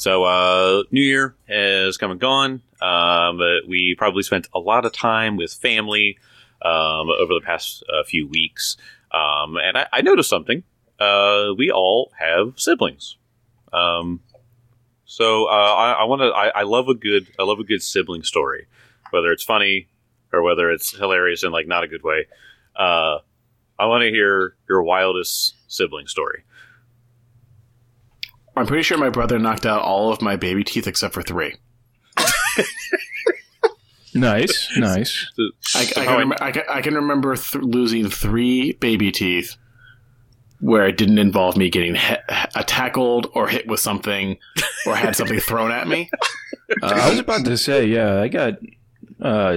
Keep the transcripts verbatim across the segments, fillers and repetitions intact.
So, uh, New Year has come and gone. Um, but we probably spent a lot of time with family um, over the past uh, few weeks. Um, and I, I noticed something. Uh, we all have siblings. Um, so uh, I, I want to. I, I love a good. I love a good sibling story, whether it's funny or whether it's hilarious in like not a good way. Uh, I want to hear your wildest sibling story. I'm pretty sure my brother knocked out all of my baby teeth except for three. Nice, nice. I, I, can, rem- I, can, I can remember th- losing three baby teeth where it didn't involve me getting he- uh, tackled or hit with something or had something thrown at me. Uh, I was about to say, yeah, I got uh,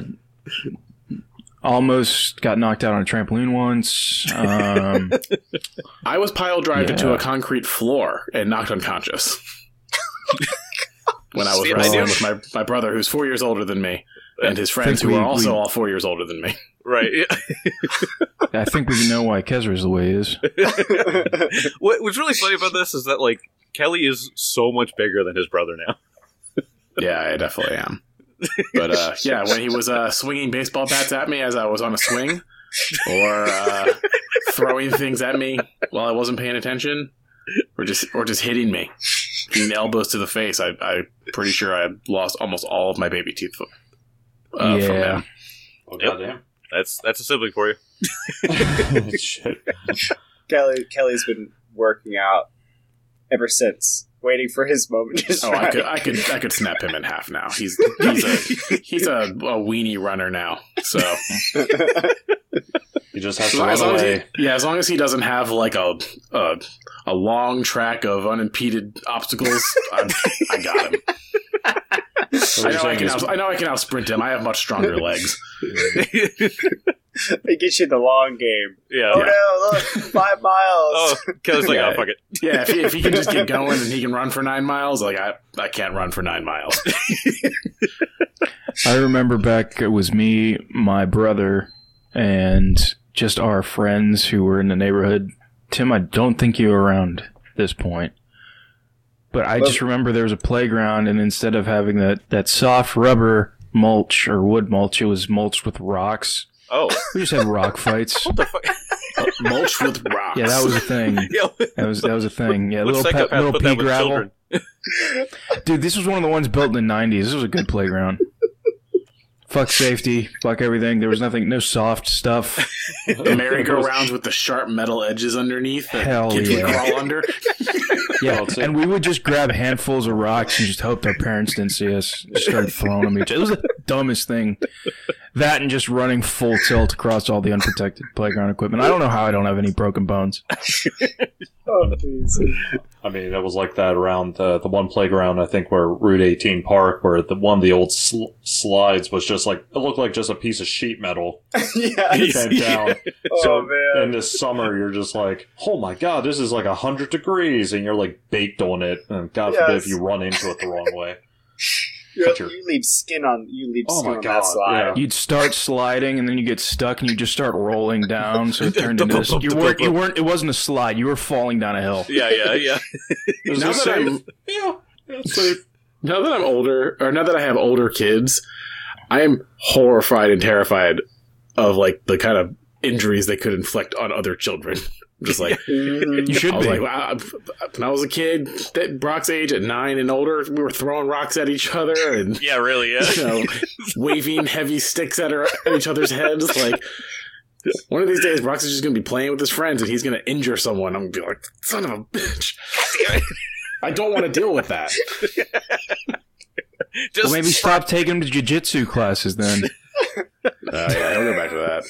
almost got knocked out on a trampoline once. Um, I was pile drived yeah. into a concrete floor and knocked unconscious when I was See, wrestling I with my, my brother, who's four years older than me, and his friends who we, are also we, all four years older than me. Right. I think we know why Kezra's the way he is. what, what's really funny about this is that, like, Kelly is so much bigger than his brother now. Yeah, I definitely am. But, uh, yeah, when he was uh, swinging baseball bats at me as I was on a swing, or uh, throwing things at me while I wasn't paying attention, or just or just hitting me, getting elbows to the face, I, I'm pretty sure I lost almost all of my baby teeth uh, yeah. from him. Oh, Yep. goddamn. That's that's a sibling for you. Shit. Kelly Kelly's been working out ever since, waiting for his moment to Oh, strike. I could, I could, I could snap him in half now. He's he's a he's a, a weenie runner now. So He just has to as run long as away. he, yeah, as long as he doesn't have like a a, a long track of unimpeded obstacles, I'm, I got him. So I you're know I saying can he's- out, I know I can out sprint him. I have much stronger legs. It gets you the long game. Yeah. Oh yeah. no, look, five miles. Oh, Kelly's like, Yeah. oh, fuck it. Yeah, if he, if he can just get going and he can run for nine miles, like I I can't run for nine miles. I remember back, it was me, my brother, and just our friends who were in the neighborhood. Tim, I don't think you were around at this point. But I just remember there was a playground, and instead of having that, that soft rubber mulch or wood mulch, it was mulched with rocks. Oh. We just had rock fights. What the fuck? Mulch with rocks. Yeah, that was a thing. Yeah. That was that was a thing. Yeah, What little pe- psychopath little put pea that with gravel. children? Dude, this was one of the ones built in the nineties. This was a good playground. Fuck safety. Fuck everything. There was nothing, no soft stuff. The merry-go-rounds with the sharp metal edges underneath that Hell kids yeah. would crawl under. Yeah, Well, it's- and we would just grab handfuls of rocks and just hope our parents didn't see us. Just started throwing them each other. It was the dumbest thing. That and just running full tilt across all the unprotected playground equipment. I don't know how I don't have any broken bones. Oh, please. I mean, it was like that around the the one playground, I think, where Route eighteen Park, where the one of the old sl- slides was just like, it looked like just a piece of sheet metal Yeah. bent down. Oh, So man. in this summer, you're just like, oh my god, this is like a hundred degrees, and you're like baked on it, and God forbid Yes. if you run into it the wrong way. You're, Cut your- you leave skin on. You leave Oh skin my on God, that slide. yeah. You'd start sliding and then you get stuck and you just start rolling down. So it turned into this. You weren't, you weren't, it wasn't a slide. You were falling down a hill. Yeah, yeah, yeah. Is Now this that safe? I'm Yeah, yeah, it's safe. now that I'm older, or now that I have older kids, I am horrified and terrified of like the kind of injuries they could inflict on other children. Just like You should I was be. like, wow, when I was a kid, that Brock's age at nine and older, we were throwing rocks at each other and Yeah, really, yeah. you know, waving heavy sticks at, our, at each other's heads. Like, one of these days, Brock's is just going to be playing with his friends and he's going to injure someone. I'm going to be like, son of a bitch. I don't want to deal with that. Just Well, maybe stop taking him to jiu-jitsu classes then. Uh, yeah, I'll go back to that.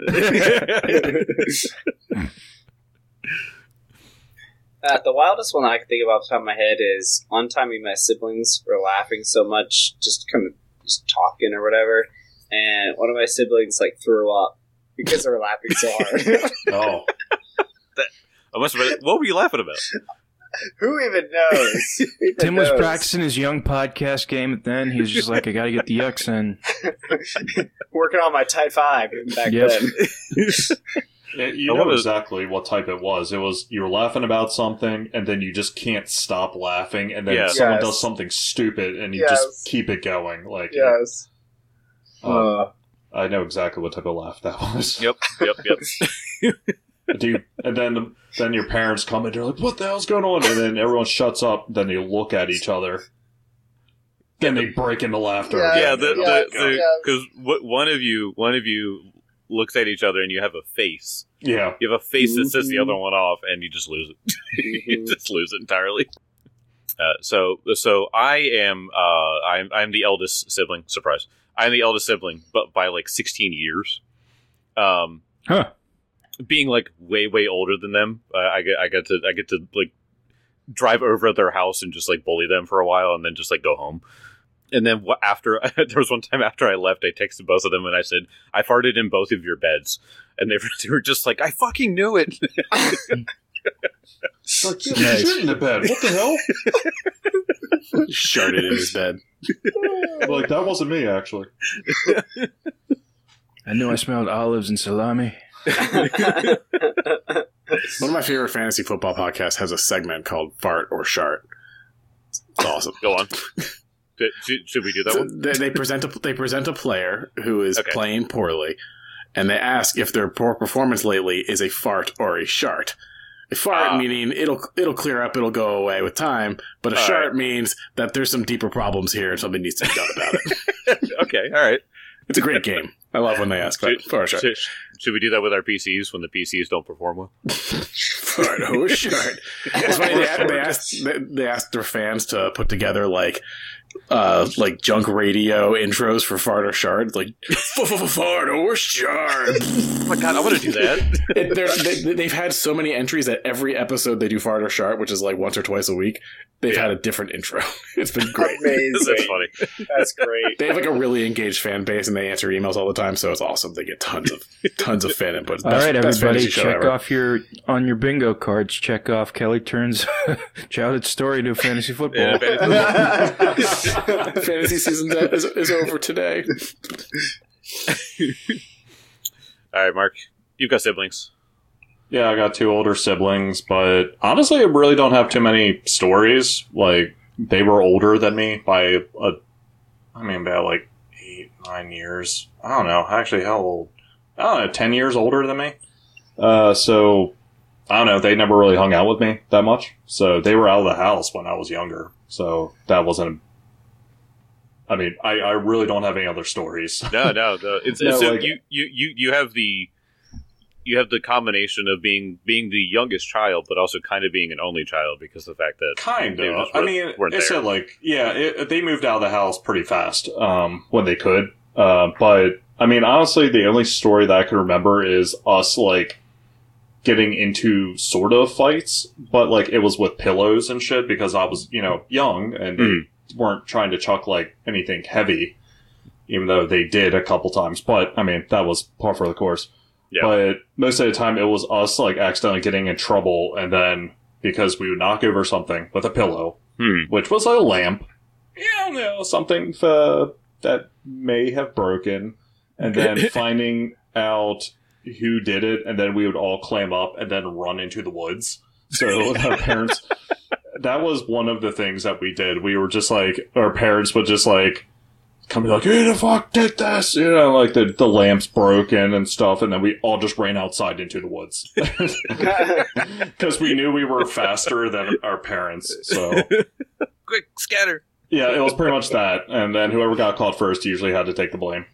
Uh, the wildest one I can think of off the top of my head is one time me and my siblings were laughing so much, just kind of just talking or whatever, and one of my siblings like threw up because they were laughing so hard. Oh, I must have been, what were you laughing about? Who even knows? Who even Tim was knows? practicing his young podcast game then. He was just like, I got to get the yucks in. Working on my tight five back Yep. then. It, you I know wanna- exactly what type it was. It was you're laughing about something, and then you just can't stop laughing, and then Yeah. someone Yes. does something stupid, and you Yes. just keep it going. Like, Yes. uh, Uh, I know exactly what type of laugh that was. Yep, yep, yep. Do you, and then then your parents come and they're like, "What the hell's going on?" And then everyone shuts up. Then they look at each other. Then they break into laughter. Yeah, again. Yeah, the, yeah, the, yeah. the, because one of you, one of you looks at each other, and you have a face. yeah. You have a face that sets the Mhm. other one off, and you just lose it. you Mhm. just lose it entirely. Uh, so, so I am, uh, I'm, I'm the eldest sibling. Surprise! I'm the eldest sibling, but by like sixteen years. Um, Huh. being like way, way older than them, uh, I get, I get to, I get to like drive over at their house and just like bully them for a while, and then just like go home. And then wh- after there was one time after I left, I texted both of them and I said, "I farted in both of your beds," and they were, they were just like, "I fucking knew it." It's like, yeah, Nice. shit in the bed. What the hell? Sharted in his bed. Like, that wasn't me, actually. I knew I smelled olives and salami. One of my favorite fantasy football podcasts has a segment called Fart or Shart. It's awesome. Go on. Should- Should, should we do that So one? they, they present a they present a player who is Okay. playing poorly, and they ask if their poor performance lately is a fart or a shart. A fart Ah. meaning it'll it'll clear up, it'll go away with time, but a All shart right. means that there's some deeper problems here and something needs to be done about it. Okay, all right. It's a great game. I love when they ask that. Should, Fart or shart. should, should we do that with our P Cs when the P Cs don't perform well? Fart or shart. It's funny they, they asked they, they asked their fans to put together like uh like junk radio intros for fart or shart, like fart or shart. Oh my god, I want to do that. It, they're- they, they've had so many entries that every episode they do fart or shart, which is like once or twice a week. They've Yeah. had a different intro. It's been great. That's amazing. funny. That's great. They have like a really engaged fan base, and they answer emails all the time, so it's awesome. They get tons of tons of fan input. It's All best- right, best everybody, fantasy show check ever. off your on your bingo cards. Check off Kelly turns childhood story to fantasy football. Yeah, fantasy- Fantasy season is, is over today. all right, Mark, you've got siblings. Yeah, I got two older siblings, but honestly, I really don't have too many stories. Like, they were older than me by a, I mean, about like eight, nine years. I don't know. Actually, how old? I don't know, ten years older than me. Uh, so, I don't know. They never really hung out with me that much. So, they were out of the house when I was younger. So, that wasn't, I mean, I, I really don't have any other stories. No, no, no. It's, No, it's so like- you, you, you, you have the you have the combination of being being the youngest child, but also kind of being an only child because of the fact that Kind they of. just I weren't- mean, weren't it's there. a, like, yeah, it, they moved out of the house pretty fast um, when they could. Uh, but, I mean, honestly, the only story that I can remember is us, like, getting into sort of fights, but, like, it was with pillows and shit because I was, you know, young and Mhm. they weren't trying to chuck, like, anything heavy, even though they did a couple times. But, I mean, that was par for the course. Yeah. But most of the time it was us, like, accidentally getting in trouble, and then because we would knock over something with a pillow, Hmm. which was a lamp, you know, something uh, that may have broken, and then finding out who did it, and then we would all clam up and then run into the woods. So our parents, that was one of the things that we did. We were just like, our parents would just like, come be like, who the fuck did this? You know, like the, the lamps broken and stuff, and then we all just ran outside into the woods. Because we knew we were faster than our parents, so... Quick scatter. Yeah, it was pretty much that, and then whoever got caught first usually had to take the blame.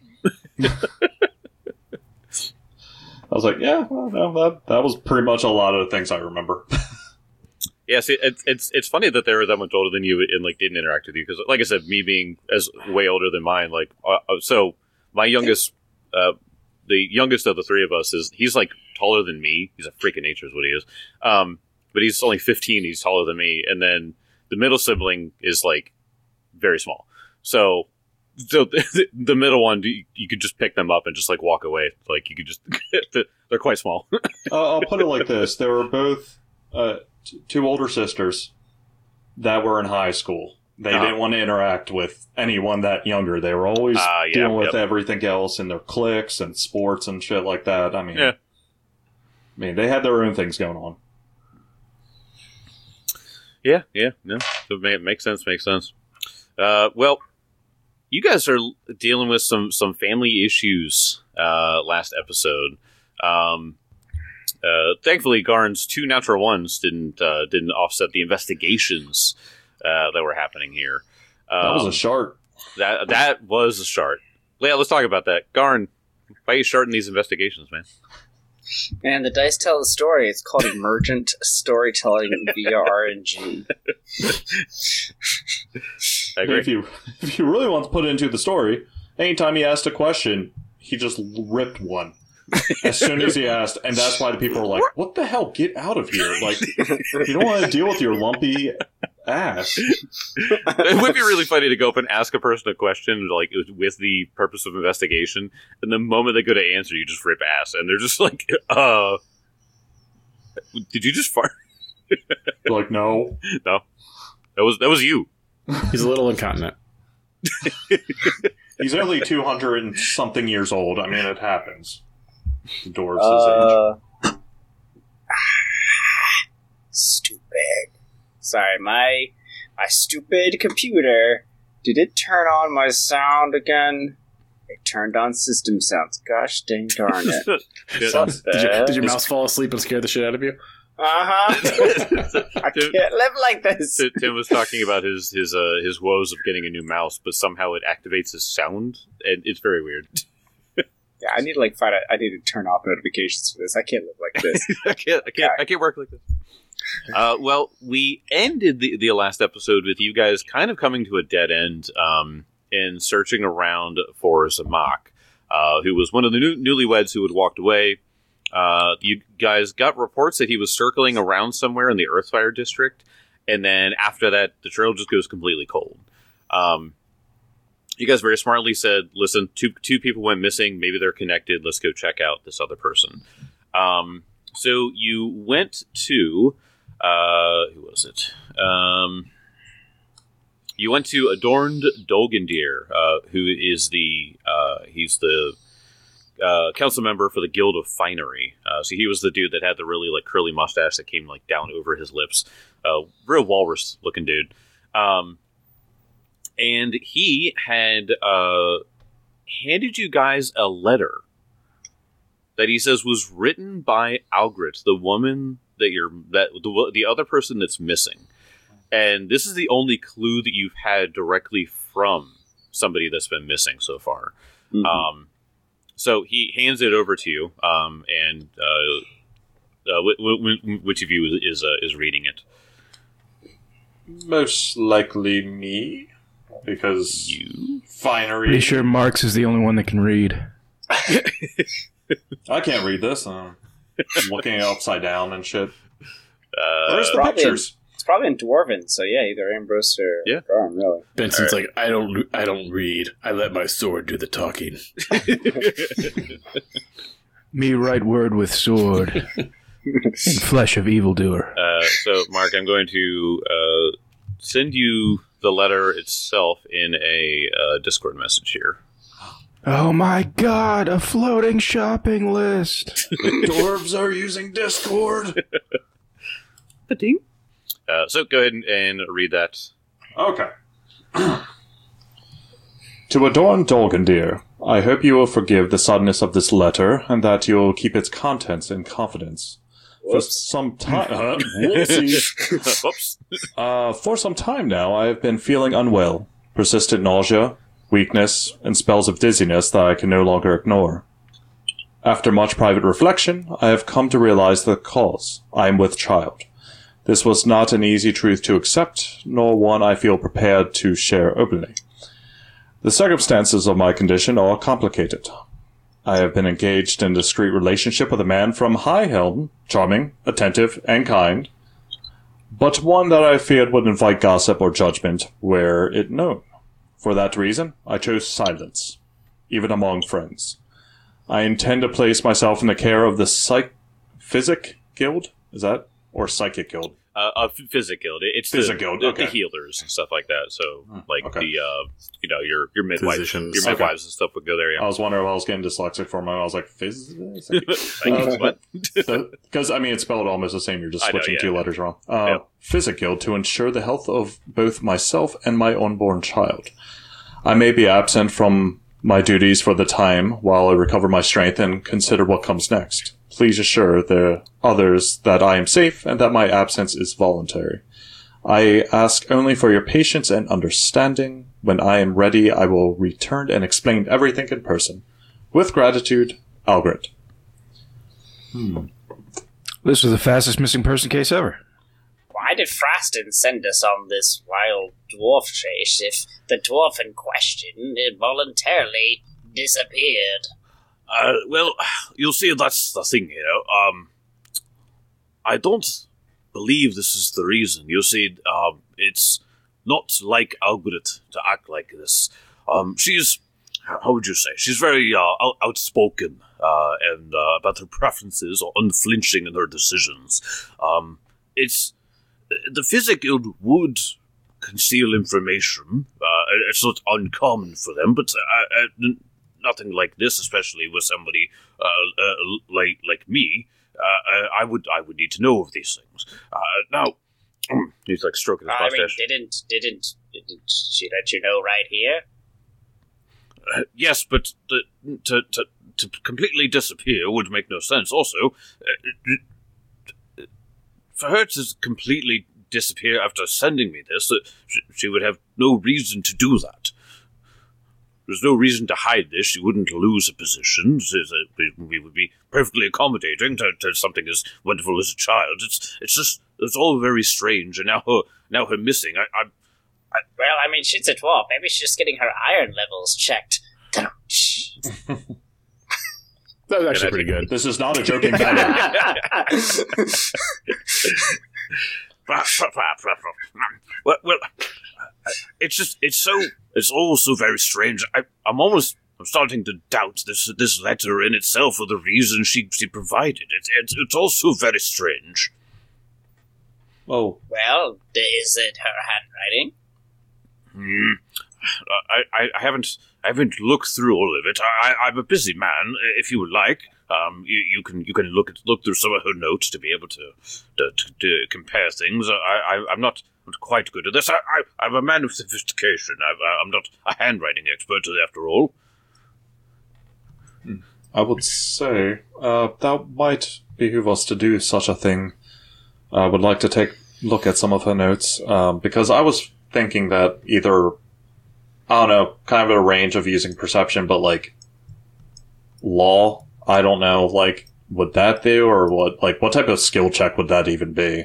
I was like, yeah, well, no, that that was pretty much a lot of the things I remember. Yeah, see, it's it's it's funny that they were that much older than you and like didn't interact with you because, like I said, me being as way older than mine, like uh, uh, so my youngest, uh, the youngest of the three of us is he's like taller than me. He's a freak of nature, is what he is. Um, but he's only fifteen. He's taller than me, and then the middle sibling is like very small. So, so the, the middle one, you, you could just pick them up and just like walk away. Like you could just, they're quite small. uh, I'll put it like this: they were both uh, t- two older sisters that were in high school. They Uh-huh. didn't want to interact with anyone that younger. They were always Ah, yeah, dealing with yep. everything else in their cliques and sports and shit like that. I mean, Yeah. mean, they had their own things going on. Yeah, yeah, no, it makes sense. Makes sense. Uh, well, you guys are dealing with some some family issues. Uh, last episode. Um, uh, thankfully, Garn's two natural ones didn't uh, didn't offset the investigations uh, that were happening here. Um, That was a shark. That that was a start. Yeah, let's talk about that. Garn, why are you starting these investigations, man? Man, the dice tell a story. It's called emergent storytelling via R N G. I agree. If you if you really want to put it into the story, anytime he asked a question, he just ripped one as soon as he asked, and that's why the people are like, "What the hell? Get out of here!" Like, you don't want to deal with your lumpy ass. It would be really funny to go up and ask a person a question, like with the purpose of investigation, and the moment they go to answer, you just rip ass, and they're just like, "Uh, did you just fart?" Like, no, No, that was that was you. He's a little incontinent. he's only two hundred and something years old. I mean, it happens. The dwarves his age. Uh, stupid. Sorry, my my stupid computer. Did it turn on my sound again? It turned on system sounds. Gosh dang darn it. Yeah. Did, you, did your mouse fall asleep and scare the shit out of you? Uh-huh. I Tim, can't live like this. Tim- Tim was talking about his his uh, his woes of getting a new mouse, but somehow it activates his sound, and it's very weird. Yeah, I need to like find out. I need to turn off notifications for this. I can't live like this. I can't, I can't, I can't work like this. Uh, well, we ended the, the last episode with you guys kind of coming to a dead end um, and searching around for Zamak, uh, who was one of the new, newlyweds who had walked away. Uh, you guys got reports that he was circling around somewhere in the Earthfire district, and then after that, the trail just goes completely cold. Um, you guys very smartly said, listen, two two people went missing, maybe they're connected, let's go check out this other person. Um, so you went to, uh, who was it? Um, you went to Adorned Dolgendir, uh, who is the, uh, he's the, Uh, council member for the Guild of Finery. Uh, so he was the dude that had the really like curly mustache that came like down over his lips. Uh, real walrus looking dude. Um, and he had uh, handed you guys a letter that he says was written by Algrit, the woman that you're that the the other person that's missing. And this is the only clue that you've had directly from somebody that's been missing so far. Mm-hmm. Um, So he hands it over to you, um, and uh, uh, w- w- which of you is is, uh, is reading it? Most likely me, because You? finery. Pretty sure Marx is the only one that can read. I can't read this. Uh, I'm looking upside down and shit. Uh, Where's the probably- pictures? It's probably in Dwarven, so yeah, either Ambrose or Yeah. Garm, really. Benson's like, I don't, I don't read. I let my sword do the talking. Me write word with sword, and flesh of evildoer. uh, so, Mark, I'm going to uh, send you the letter itself in a uh, Discord message here. Oh my god, a floating shopping list! The dwarves are using Discord. Ding. Uh, so go ahead and, and read that. Okay. To Adorn Dolgendir, I hope you will forgive the suddenness of this letter, and that you will keep its contents in confidence. For Whoops. some time, uh, whoopsie. Whoops. Uh, for some time now, I have been feeling unwell, persistent nausea, weakness, and spells of dizziness that I can no longer ignore. After much private reflection, I have come to realize the cause. I am with child. This was not an easy truth to accept, nor one I feel prepared to share openly. The circumstances of my condition are complicated. I have been engaged in a discreet relationship with a man from High Helm, charming, attentive, and kind, but one that I feared would invite gossip or judgment were it known. For that reason, I chose silence, even among friends. I intend to place myself in the care of the Psych... Physic Guild? Is that? Or Psychic Guild? Uh, uh, Physic Guild. It's Physic the, Guild, the, okay. the healers and stuff like that. So, like okay. the, uh, you know, your your midwives, Physicians. your midwives and stuff would go there. I Yeah. was wondering if I was getting dyslexic for a moment. I was like, physics? Like, what? Because, I mean, it's spelled almost the same. You're just I know, switching yeah. two letters wrong. Uh, Yeah. Physic Guild to ensure the health of both myself and my unborn child. I may be absent from my duties for the time while I recover my strength and consider what comes next. Please assure the others that I am safe and that my absence is voluntary. I ask only for your patience and understanding. When I am ready, I will return and explain everything in person. With gratitude, Algret. This was the fastest missing person case ever. Why did Fraston send us on this wild dwarf chase if the dwarf in question voluntarily disappeared? Uh, well, you'll see, that's the thing, you know. Um, I don't believe this is the reason. You see, um, it's not like Algret to act like this. Um, she's, how would you say, she's very uh, out- outspoken uh, and uh, about her preferences or unflinching in her decisions. Um, it's, the Physic Guild would conceal information. Uh, it's not uncommon for them, but uh, uh, nothing like this, especially with somebody uh, uh, like like me. Uh, I would I would need to know of these things. Uh, now, he's like stroking his I mean, mustache. didn't didn't didn't she let you know right here? Uh, yes, but the, to to to completely disappear would make no sense. Also, uh, for her to completely disappear after sending me this, uh, she, she would have no reason to do that. There's no reason to hide this. She wouldn't lose a position. We would be perfectly accommodating to, to something as wonderful as a child. It's it's just it's all very strange. And now her now her missing. I, I, I well, I mean, she's a dwarf. Maybe she's just getting her iron levels checked. That was actually pretty good. This is not a joking matter. well, well, it's just it's so it's all so very strange. I, I'm almost I'm starting to doubt this this letter in itself or the reason she she provided it. It's it's all so very strange. Oh, Well, is it her handwriting? Hmm. I, I, I haven't I haven't looked through all of it. I, I'm a busy man. If you would like, um, you, you can you can look at look through some of her notes to be able to to, to, to compare things. I, I I'm not quite good at this. I, I I'm a man of sophistication. I, I'm not a handwriting expert after all. I would say uh, that might behoove us to do such a thing. I would like to take a look at some of her notes um, because I was thinking that either. I don't know, kind of a range of using perception, but like law, I don't know, like would that do or what? Like what type of skill check would that even be?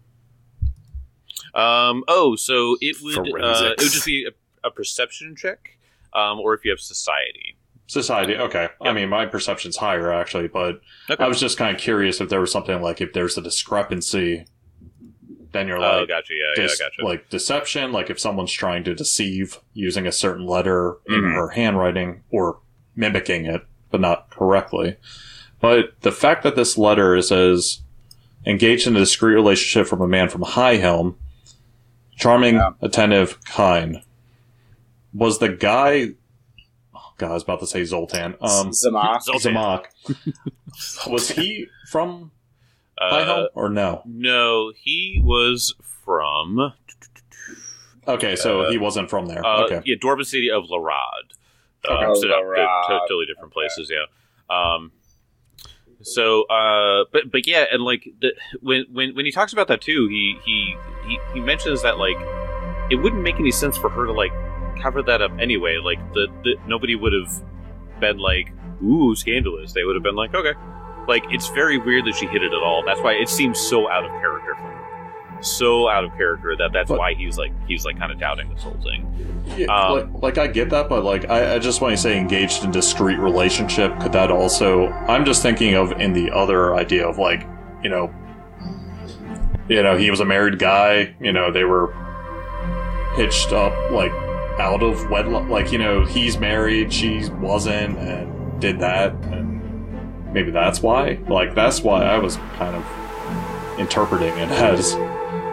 Um. Oh, so it would uh, it Forensics. would just be a, a perception check, um, or if you have society. Society, okay. I mean, my perception's higher actually, but Okay. I was just kind of curious if there was something like if there's a discrepancy, then you're Oh, like, gotcha. Yeah, dis- yeah, gotcha. like deception, like if someone's trying to deceive using a certain letter in Mhm. her handwriting or mimicking it, but not correctly. But the fact that this letter says engaged in a discreet relationship from a man from High Helm, charming, Yeah. attentive, kind. Was the guy? Oh God, I was about to say Zoltan. Um, Zamak. Zoltan. Zamak. Was he from High Uh, Helm or no? no, he was from Okay, so uh, he wasn't from there. uh, okay. yeah, Dwarven City of Larad. Okay. Um, so not- Larad. to- to- totally different places. Yeah. Um. So, uh, but but yeah, and like the, when when when he talks about that too, he he he he mentions that like it wouldn't make any sense for her to like cover that up anyway. Like the, the nobody would have been like, ooh, scandalous. They would have been like, okay. Like it's very weird that she hid it at all. That's why it seems so out of character for her. So out of character that that's But- why he's like he's like kind of doubting this whole thing. Yeah, Um, like, like I get that, but like I, I just want to say engaged in discreet relationship. Could that also? I'm just thinking of in the other idea of like, you know, you know, he was a married guy. You know, they were hitched up like out of wedlock. Like you know, he's married, she wasn't, and did that, and maybe that's why. Like that's why I was kind of interpreting it as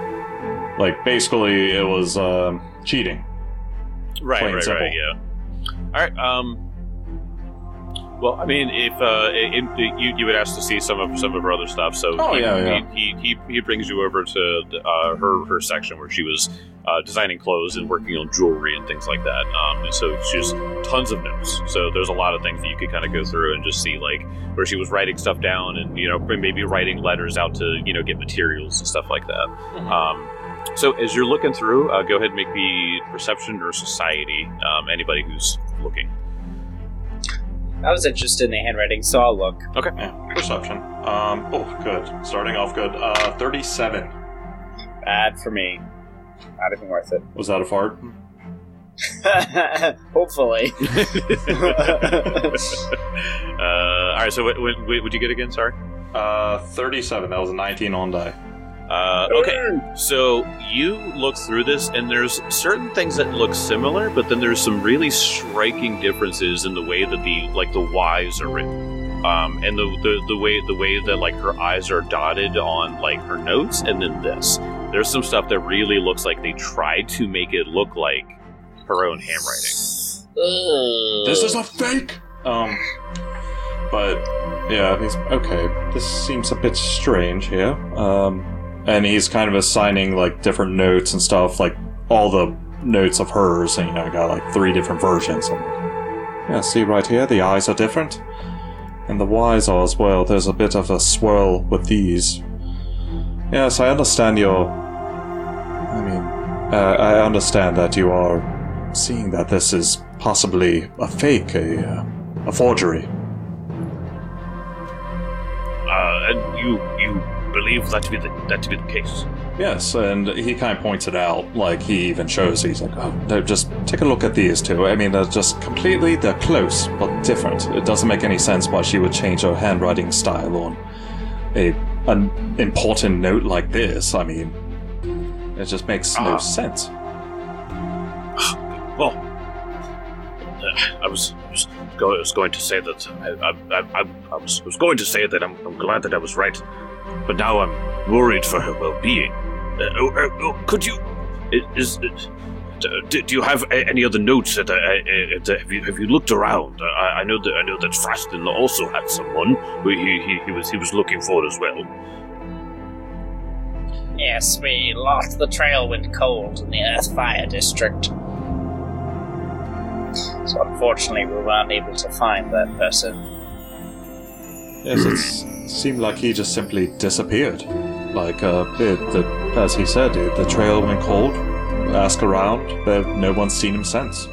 Like, basically, it was um, cheating. Right, Plain right, simple. right, yeah. All right, um... Well, I mean, if uh, it, it, you you would ask to see some of some of her other stuff, so Oh, he, yeah, yeah. He, he he brings you over to uh, her her section where she was uh, designing clothes and working on jewelry and things like that. Um, and so she's tons of notes. So there's a lot of things that you could kind of go through and just see, like where she was writing stuff down and you know maybe writing letters out to you know get materials and stuff like that. Mm-hmm. Um, so as you're looking through, uh, go ahead and make me perception or society. Um, anybody who's looking. I was interested in the handwriting, so I'll look. Okay. Yeah, perception. Um, oh, good. Starting off good. Uh, thirty-seven. Bad for me. Not even worth it. Was that a fart? Hopefully. uh, all right. So, what, what, what would you get again? Sorry. Uh, thirty-seven. That was a nineteen on die. Uh, okay. So you look through this, and there's certain things that look similar, but then there's some really striking differences in the way that the like the Y's are written, um, and the, the the way the way that like her I's are dotted on like her notes, and then this. There's some stuff that really looks like they tried to make it look like her own handwriting. This is a fake. Um, but yeah, he's okay. This seems a bit strange here. Um, and he's kind of assigning like different notes and stuff, like all the notes of hers. And you know, I got like three different versions. And, yeah, see right here, the I's are different, and the Y's are as well. There's a bit of a swirl with these. Yes, I understand your. I mean, uh, I understand that you are seeing that this is possibly a fake, a, uh, a forgery. Uh, and you you believe that to be the that to be the case? Yes, and he kind of points it out, like he even shows, he's like, oh, no, just take a look at these two. I mean, they're just completely, they're close, but different. It doesn't make any sense why she would change her handwriting style on a an important note like this. I mean, it just makes no Uh, sense. Well, uh, I was, was, go, I was going to say that I, I, I, I, was, was going to say that I'm, I'm glad that I was right, but now I'm worried for her well-being. Uh, oh, uh, oh, could you? Is, is do, do you have a, any other notes? That, uh, uh, have you have you looked around? Uh, I, I know that I know that Fraston also had someone who he, he, he was he was looking for as well. Yes, we lost the trail went cold in the Earthfire District. So unfortunately we were unable to find that person. Yes, it's, it seemed like he just simply disappeared. Like, uh, it, the, as he said, it, the trail went cold. Ask around, there, no one's seen him since.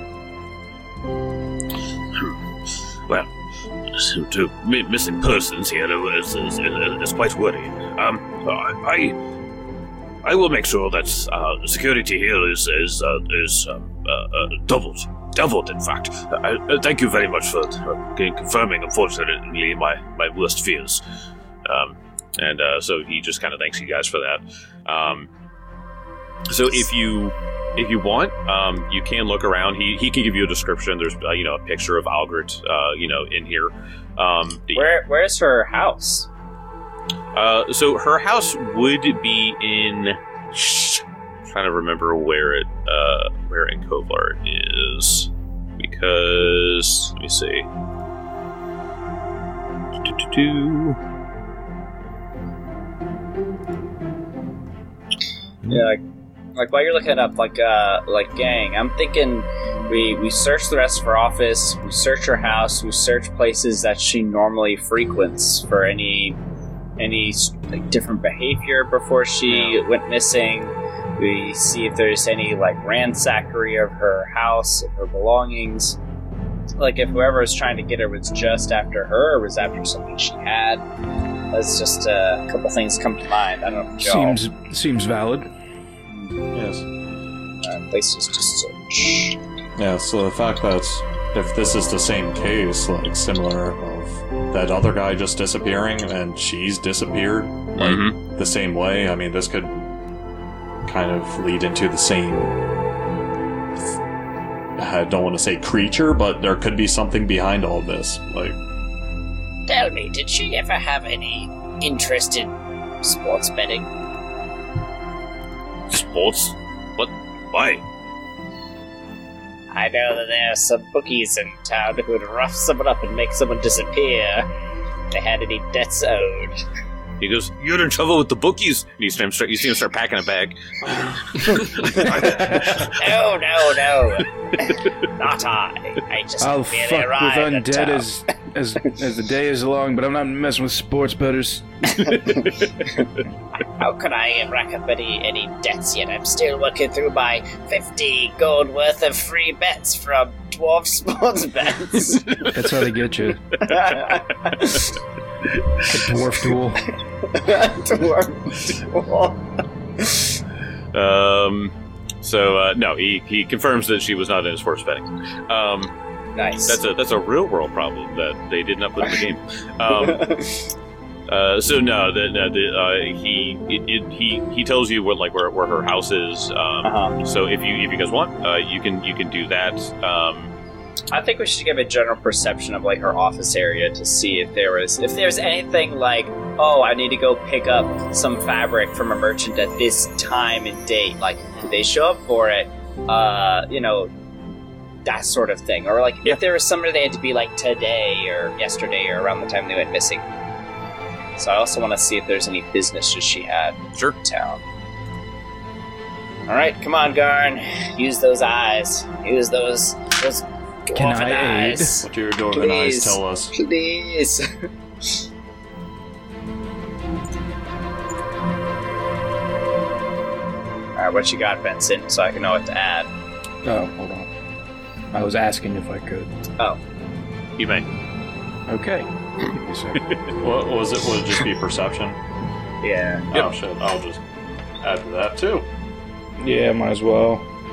Well, to mi- missing persons here is, is, is, is quite worrying. Um, I, I will make sure that uh, security here is is uh, is um, uh, uh, doubled, doubled. In fact, I, I thank you very much for uh, confirming. Unfortunately, my, my worst fears. Um, and uh, so he just kind of thanks you guys for that. Um, so if you if you want, um, you can look around. He he can give you a description. There's uh, you know a picture of Algert, uh, you know, in here. Um, the, Where where's her house? Uh, so her house would be in. I'm trying to remember where it uh, where in Kovlar it is, because let me see. Do-do-do-do. Yeah, like, like while you're looking it up, like uh, like gang, I'm thinking we we search the rest of her office, we search her house, we search places that she normally frequents for any any like different behavior before she yeah. went missing. We see if there's any like ransackery of her house, of her belongings. Like if whoever was trying to get her was just after her or was after something she had. That's just uh, a couple things come to mind. I don't know if y'all... Seems seems valid. Yes. Uh, places just search. Yeah, so the fact that if this is the same case, like similar of that other guy just disappearing and she's disappeared, like Mm-hmm. the same way, I mean, this could kind of lead into the same. I don't want to say creature, but there could be something behind all this. Like, Tell me, did she ever have any interest in sports betting? Sports? What? Why? I know that there are some bookies in town who would rough someone up and make someone disappear. If they had any debts owed. He goes, "You're in trouble with the bookies." And you see him start, you see him start packing a bag. No, no, no. Not I. I just I'll merely fuck with arrived at undead town. as, as as the day is long, but I'm not messing with sports bettors. How can I rack up any, any debts yet? I'm still working through my fifty gold worth of free bets from Dwarf Sports Bets. That's how they get you. A dwarf duel. Dwarf duel. Um, so uh, no, he, he confirms that she was not in sports betting. Um, Nice. that's a that's a real world problem that they did not put in the game. Um, uh, so no, the, the, the, uh, he it, it, he he tells you what like where, where her house is. Um, Uh-huh. So if you if you guys want, uh, you can you can do that. Um, I think we should give a general perception of like her office area to see if there was if there's anything like, oh, I need to go pick up some fabric from a merchant at this time and date. Like, did they show up for it? Uh, you know, that sort of thing. Or like, Yeah. if there was somebody they had to be like today or yesterday or around the time they went missing. So I also want to see if there's any businesses she had sure. in town. All right, come on, Garn. Use those eyes. Use those those Can dwarven I aid? eyes. What do your dwarven eyes Please. tell us? Please. Alright, what you got, Vincent, so I can know what to add? Oh, hold on. I was asking if I could. You may. Okay. Give me a second. What was it? Would it just be perception? Yeah. Oh shit! I'll just add to that too. Yeah, might as well.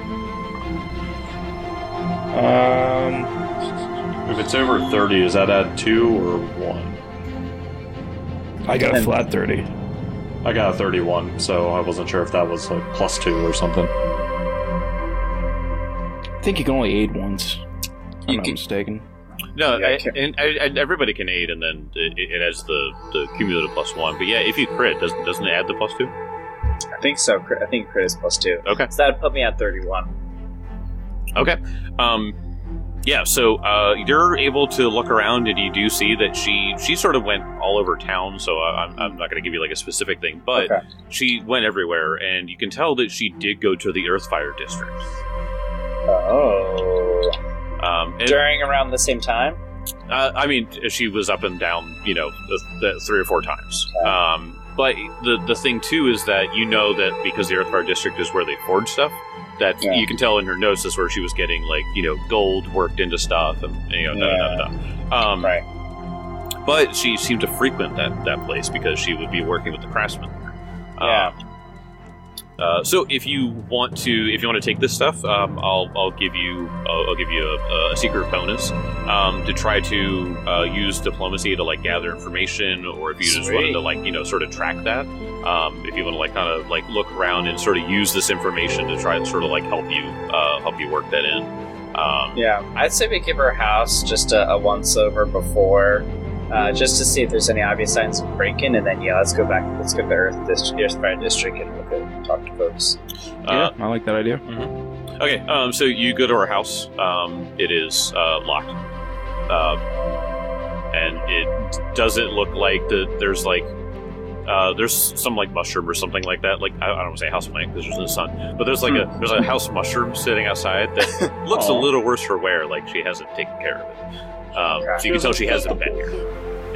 Um, If it's over thirty, does that add two or one? I got a flat thirty. I got a thirty-one, so I wasn't sure if that was like plus two or something. I think you can only aid once. If I'm You not can- mistaken. No, Yeah, I, okay. and, and everybody can aid, and then it, it adds the, the cumulative plus one. But yeah, if you crit, doesn't doesn't it add the plus two? I think so. Crit- I think crit is plus two. Okay. So that would put me at thirty-one. Okay. Um, yeah, so uh, you're able to look around, and you do see that she she sort of went all over town. So I, I'm I'm not going to give you like a specific thing, but Okay. she went everywhere, and you can tell that she did go to the Earthfire district. Oh. Um, and, During around the same time? uh, I mean, she was up and down, you know, the, the three or four times. Okay. Um, but the the thing too is that you know that because the Earthfire district is where they forge stuff, that Yeah. you can tell in her notes that's where she was getting like you know gold worked into stuff and you know da, da, da, da. Um, Right. But she seemed to frequent that that place because she would be working with the craftsmen there. Yeah. Um, uh, so if you want to, if you want to take this stuff, um, I'll I'll give you I'll, I'll give you a, a secret bonus um, to try to uh, use diplomacy to like gather information, or if you just Sweet. wanted to like you know sort of track that. Um, if you want to like kind of like look around and sort of use this information to try and sort of like help you uh, help you work that in. Um, Yeah. I'd say we give her a house just a, a once over before, uh, just to see if there's any obvious signs of break-in, and then yeah, let's go back. Let's go to the Earth District, Earthfire District, and look at, talk to folks. uh, Yeah, I like that idea. Okay, um, so you go to her house. Um, it is uh, locked, uh, and it doesn't look like the there's like uh, there's some like mushroom or something like that. Like I, I don't want to say house plant because there's no sun, but there's like a there's a house mushroom sitting outside that looks a Aw. little worse for wear. Like she hasn't taken care of it. Um, Okay. so you can tell she hasn't been here.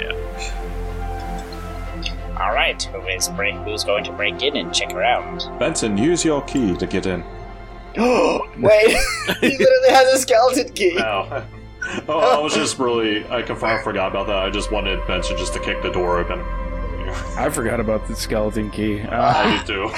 All right, who is break? Who's going to break in and check around? Benson, use your key to get in. Wait, he literally has a skeleton key. No. Oh, I was just really, I confirmed, forgot about that. I just wanted Benson just to kick the door open. I forgot about the skeleton key. Uh, I do.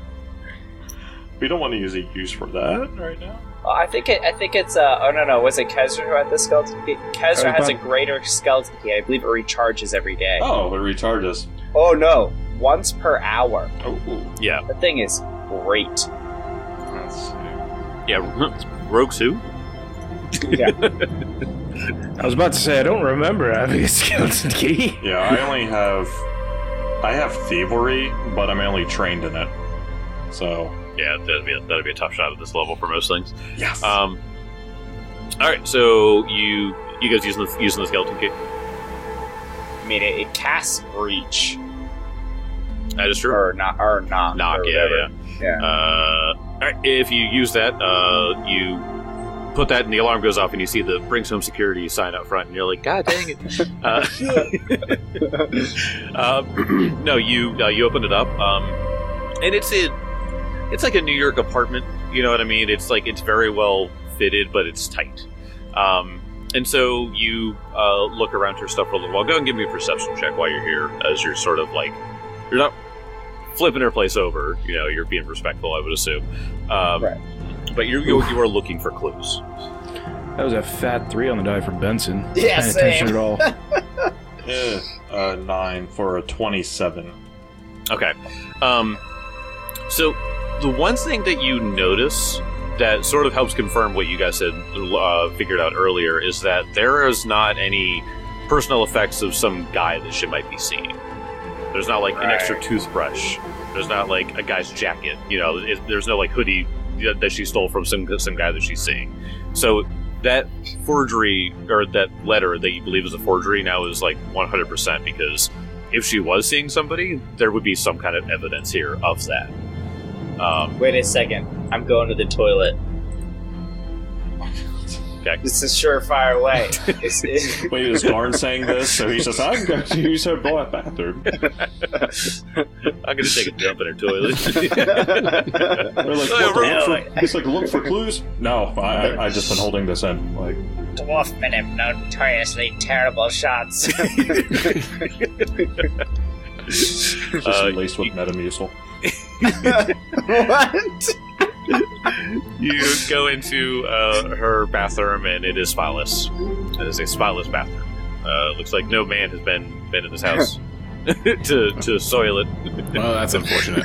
We don't want to use a use for that right now. Oh, I think it. I think it's. Uh, oh no, no. Was it Kezra who had the skeleton key? Kezra Oh, has a but- greater skeleton key. I believe it recharges every day. Oh, it recharges. Oh no, once per hour. Oh, Yeah, The thing is great. let's see. yeah. Rogue Sue. Yeah. I was about to say I don't remember having a skeleton key. Yeah, I only have, I have thievery, but I'm only trained in it. So Yeah, that'd be a, that'd be a tough shot at this level for most things. Yes. Um. All right, so you you guys using the using the skeleton key? I mean, it, it casts breach That is true. or not or knock. Knock, or yeah, whatever. yeah. Yeah. Uh, all right, if you use that, uh, you put that, and the alarm goes off, and you see the brings home security sign out front, and you're like, God dang it! uh, um, no, you uh, you open it up, um, and it's a it's like a New York apartment. You know what I mean? It's like it's very well fitted, but it's tight. Um, and so you uh, look around your stuff for a little while. Go and give me a perception check while you're here, as you're sort of like you're not flipping her place over. You know, you're being respectful, I would assume. Um, Right. But you you you are looking for clues. That was a fat three on the die from Benson. Yeah, Paying attention same. at all. Yeah, uh, nine for a twenty-seven. Okay. Um, so the one thing that you notice that sort of helps confirm what you guys had uh, figured out earlier is that there is not any personal effects of some guy that she might be seeing. There's not like an extra Right. toothbrush. There's not like a guy's jacket. You know, it, there's no like hoodie that she stole from some some guy that she's seeing. So that forgery or that letter that you believe is a forgery now is like one hundred percent because if she was seeing somebody, there would be some kind of evidence here of that. Um, Wait a second. I'm going to the toilet. okay. This is surefire way. It's, it, Wait, is Garn saying this? So he's just, I'm going to use her boy bathroom. I'm gonna take a dump in her toilet. They're like, Oh, look, look right. for, he's like, look for clues? No, I, I, I just been holding this in. Like, Dwarf men have notoriously terrible shots. it's just Uh, laced with Metamucil. what? You go into uh, her bathroom, and it is spotless. It is a spotless bathroom. Uh, looks like no man has been been in this house to to soil it. Well, that's unfortunate.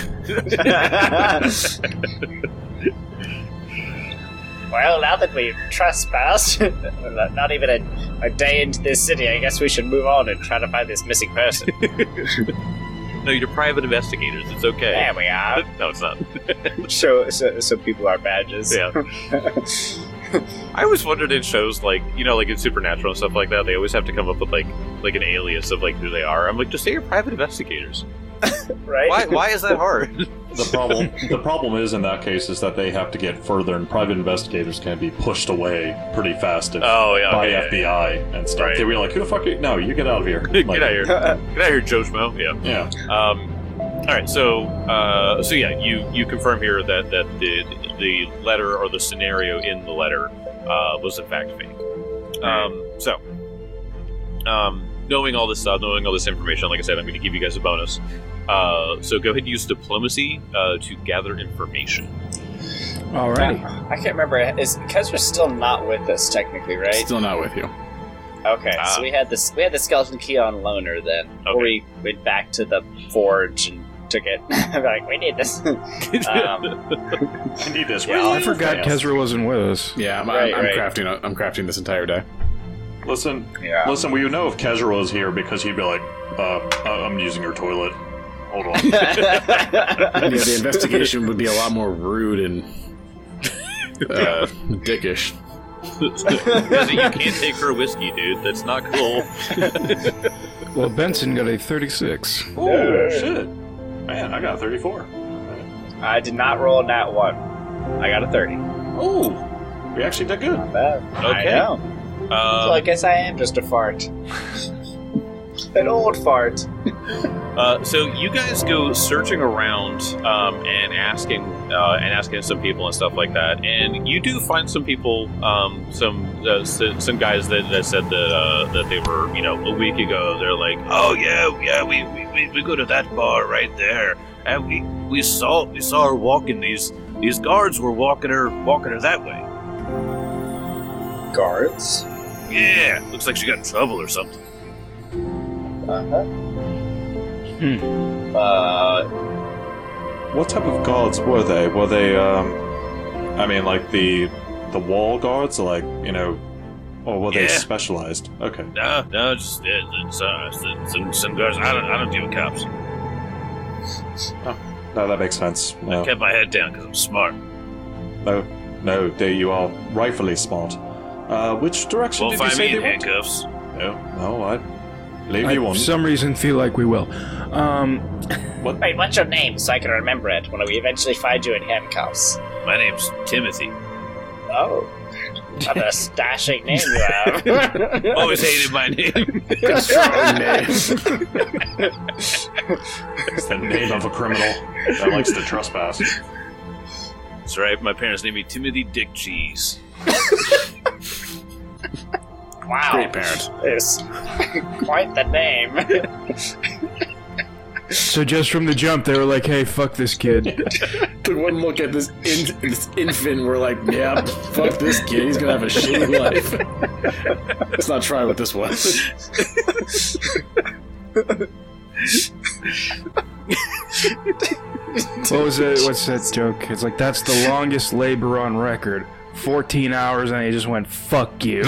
Well, now that we've trespassed, not even a, a day into this city, I guess we should move on and try to find this missing person. No, you're private investigators. It's okay. There we are. No, it's not. show so, so people are badges. Yeah. I always wondered in shows like, you know, like in Supernatural and stuff like that, they always have to come up with like like an alias of like who they are. I'm like, just say you're private investigators. Right? Why why is that hard? The problem, the problem is in that case is that they have to get further, and private investigators can be pushed away pretty fast if, Oh yeah, by okay, F B I and stuff. Right. They were like, "Who the fuck? Are you? No, you get out of here! yeah. Like, Get out of here. Get out of here, Joe Schmo. Yeah. Yeah, Um, all right, so uh, so yeah, you, you confirm here that, that the the letter or the scenario in the letter uh, was in fact fake. Um, so, um, knowing all this stuff, knowing all this information, like I said, I'm going to give you guys a bonus. Uh, so go ahead and use diplomacy uh, to gather information. Alrighty. I can't remember. Is Kezra's still not with us technically, right? Still not with you. Okay, Ah. so we had this. We had the skeleton key on loaner then. Okay. Or we went back to the forge and took it. We're like, we need this. um, I need this. Yeah, Where's I I your forgot fast? Kezra wasn't with us. Yeah, I'm, Right, I'm, I'm right. crafting. A, I'm crafting this entire day. Listen, yeah. listen. We would know if Kezra was here because he'd be like, uh, uh, "I'm using your toilet." Hold on. Yeah, the investigation would be a lot more rude and uh, dickish. Because you can't take her whiskey, dude. That's not cool. Well, Benson got a thirty-six. Oh shit, man! I got thirty-four. I did not roll that one. I got a thirty. Oh, we actually did good. Not bad. I Okay. know. Uh, So I guess I am just a fart. An old fart. Uh, so you guys go searching around um, and asking uh, and asking some people and stuff like that, and you do find some people, um, some uh, s- some guys that, that said that uh, that they were, you know, a week ago. They're like, oh yeah, yeah, we, we, we, we go to that bar right there, and we, we saw we saw her walking. These these guards were walking her walking her that way. Guards? Yeah, looks like she got in trouble or something. Uh-huh. Hmm. Uh, What type of guards were they? Were they, um, I mean, like the the wall guards, like you know, or were they Yeah. specialized? Okay. No, no, just uh, it's, uh, some some guards. I don't I don't deal with cops. no, that makes sense. No, Kept my head down because I'm smart. no, no. They, you are rightfully smart. Uh, which direction Won't did you find say me they in went? handcuffs. No, no, I believe I, you for won't. some reason, feel like we will. Um, Wait, what's your name so I can remember it when we eventually find you in handcuffs? My name's Timothy. Oh. What a stashing name you have. Always hated my name. Strong name. It's the name of a criminal that likes to trespass. That's right. My parents named me Timothy Dick Cheese. Wow. Great parent. It's quite the name. so just from the jump, they were like, "Hey, fuck this kid." Took one look at this, in, this infant. We're like, "Yeah, fuck this kid. He's gonna have a shitty life." Let's not try with this one. What was it? What's that joke? It's like, that's the longest labor on record. fourteen hours, and he just went, "Fuck you."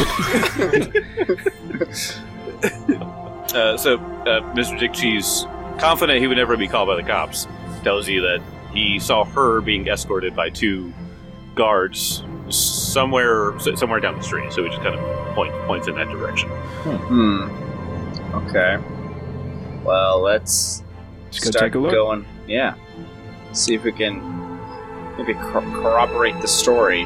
Uh, so, uh, Mister Dick Cheese, confident he would never be called by the cops, tells you that he saw her being escorted by two guards somewhere somewhere down the street. So he just kind of point, points in that direction. Hmm. Okay. Well, let's Let's go start take a look. going. Yeah. See if we can maybe cor- corroborate the story.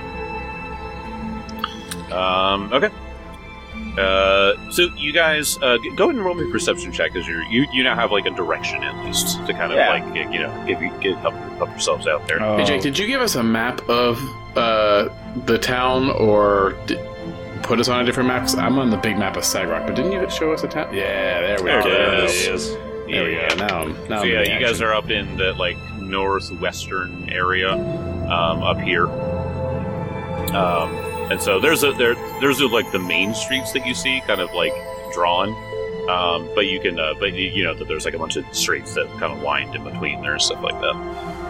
Um, okay. Uh, so you guys uh, g- go ahead and roll me a perception check, because you you you now have like a direction at least to kind of Yeah. like you know give you get help, help yourselves out there. Oh. Hey, Jake, did you give us a map of uh, the town, or did, put us on a different map? 'Cause I'm on the big map of Sagrock, but didn't you show us a town? Yeah, there we There go. it There is. it is. There we go. Now, I'm- now So I'm yeah, in you guys action. are up in the like northwestern area, um, up here. Um, and so there's a there there's a, like the main streets that you see, kind of like drawn. Um, but you can, uh, but you, you know that there's like a bunch of streets that kind of wind in between there and stuff like that.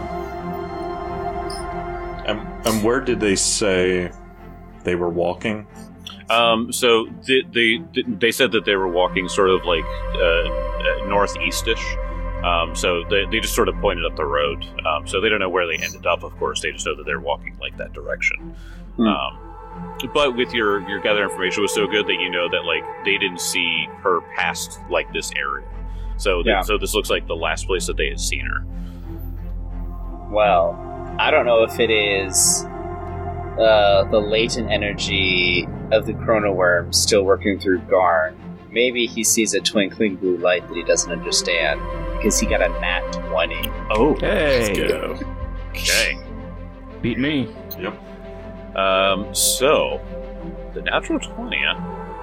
And, and where did they say they were walking? Um, so they, they they said that they were walking sort of like uh, uh, northeastish. Um, so they, they just sort of pointed up the road. Um, so they don't know where they ended up. Of course, they just know that they're walking like that direction. Hmm. Um, but with your your gather information was so good that you know that like they didn't see her past like this area. So th- Yeah. so this looks like the last place that they had seen her. Well, I don't know if it is uh, the latent energy of the chrono worm still working through Garn. Maybe he sees a twinkling blue light that he doesn't understand because he got a nat twenty. Oh, Hey, Let's go. okay. beat me. Um, so the natural twenty. Huh?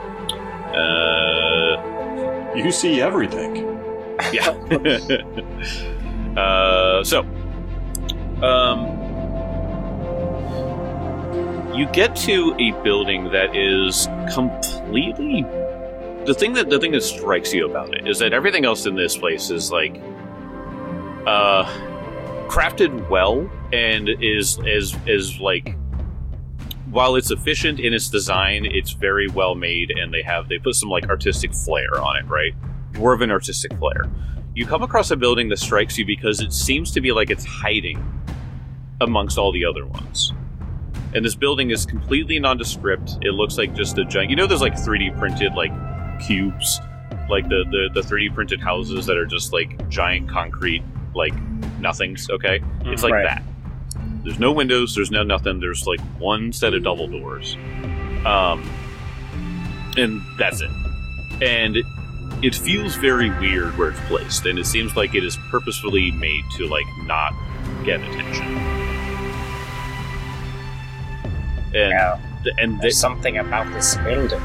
Uh. You see everything. Yeah. uh, so, um, you get to a building that is completely. The thing that the thing that strikes you about it is that everything else in this place is like, uh, crafted well and is is is like. While it's efficient in its design, it's very well made, and they have they put some like artistic flair on it, right? Dwarven artistic flair. You come across a building that strikes you because it seems to be like it's hiding amongst all the other ones. And this building is completely nondescript. It looks like just a giant. You know, there's like three D printed like cubes, like the the, the three D printed houses that are just like giant concrete like nothings. Okay, it's like Right. that. There's no windows, there's no nothing, there's like one set of double doors. Um, and that's it. And it, it feels very weird where it's placed, and it seems like it is purposefully made to like not get attention. And Yeah. th- and There's th- something about this building.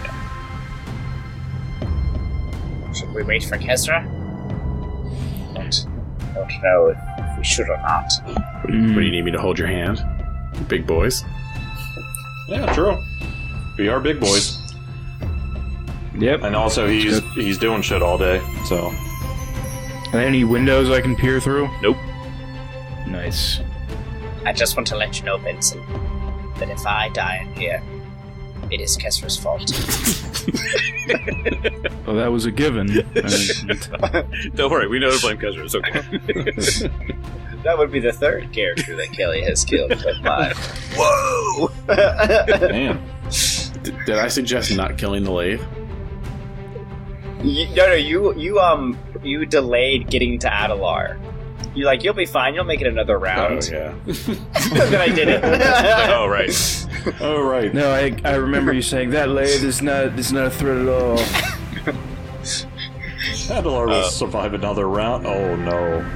Should we wait for Kesra? Don't, don't know if we should or not. What do you need me to hold your hand? Big boys. Yeah, true. We are big boys. Yep. And also, he's he's doing shit all day, so... Are there any windows I can peer through? Nope. Nice. I just want to let you know, Vincent, that if I die in here, it is Kesra's fault. Well, that was a given. Uh, Don't worry, we know to blame Kesra. It's okay. that would be the third character that Kelly has killed. But five. Whoa! Man. D- did I suggest not killing the lathe? You, no, no, you, you, um, you delayed getting to Adelar. You're like, you'll be fine. You'll make it another round. Oh, yeah. Then I did it. Oh, right. Oh, right. No, I, I remember you saying that lathe is not is not a threat at all. Adelar will Uh, survive another round. Oh, no.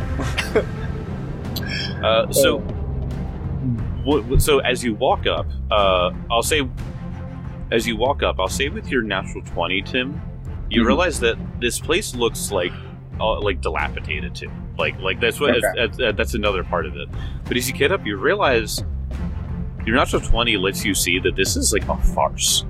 Uh, so, what, what- so as you walk up, uh, I'll say, as you walk up, I'll say with your natural twenty, Tim, you Mhm. realize that this place looks like, uh, like dilapidated too. Like, like that's what Okay. that's, that's, that's another part of it. But as you get up, you realize your natural twenty lets you see that this is like a farce.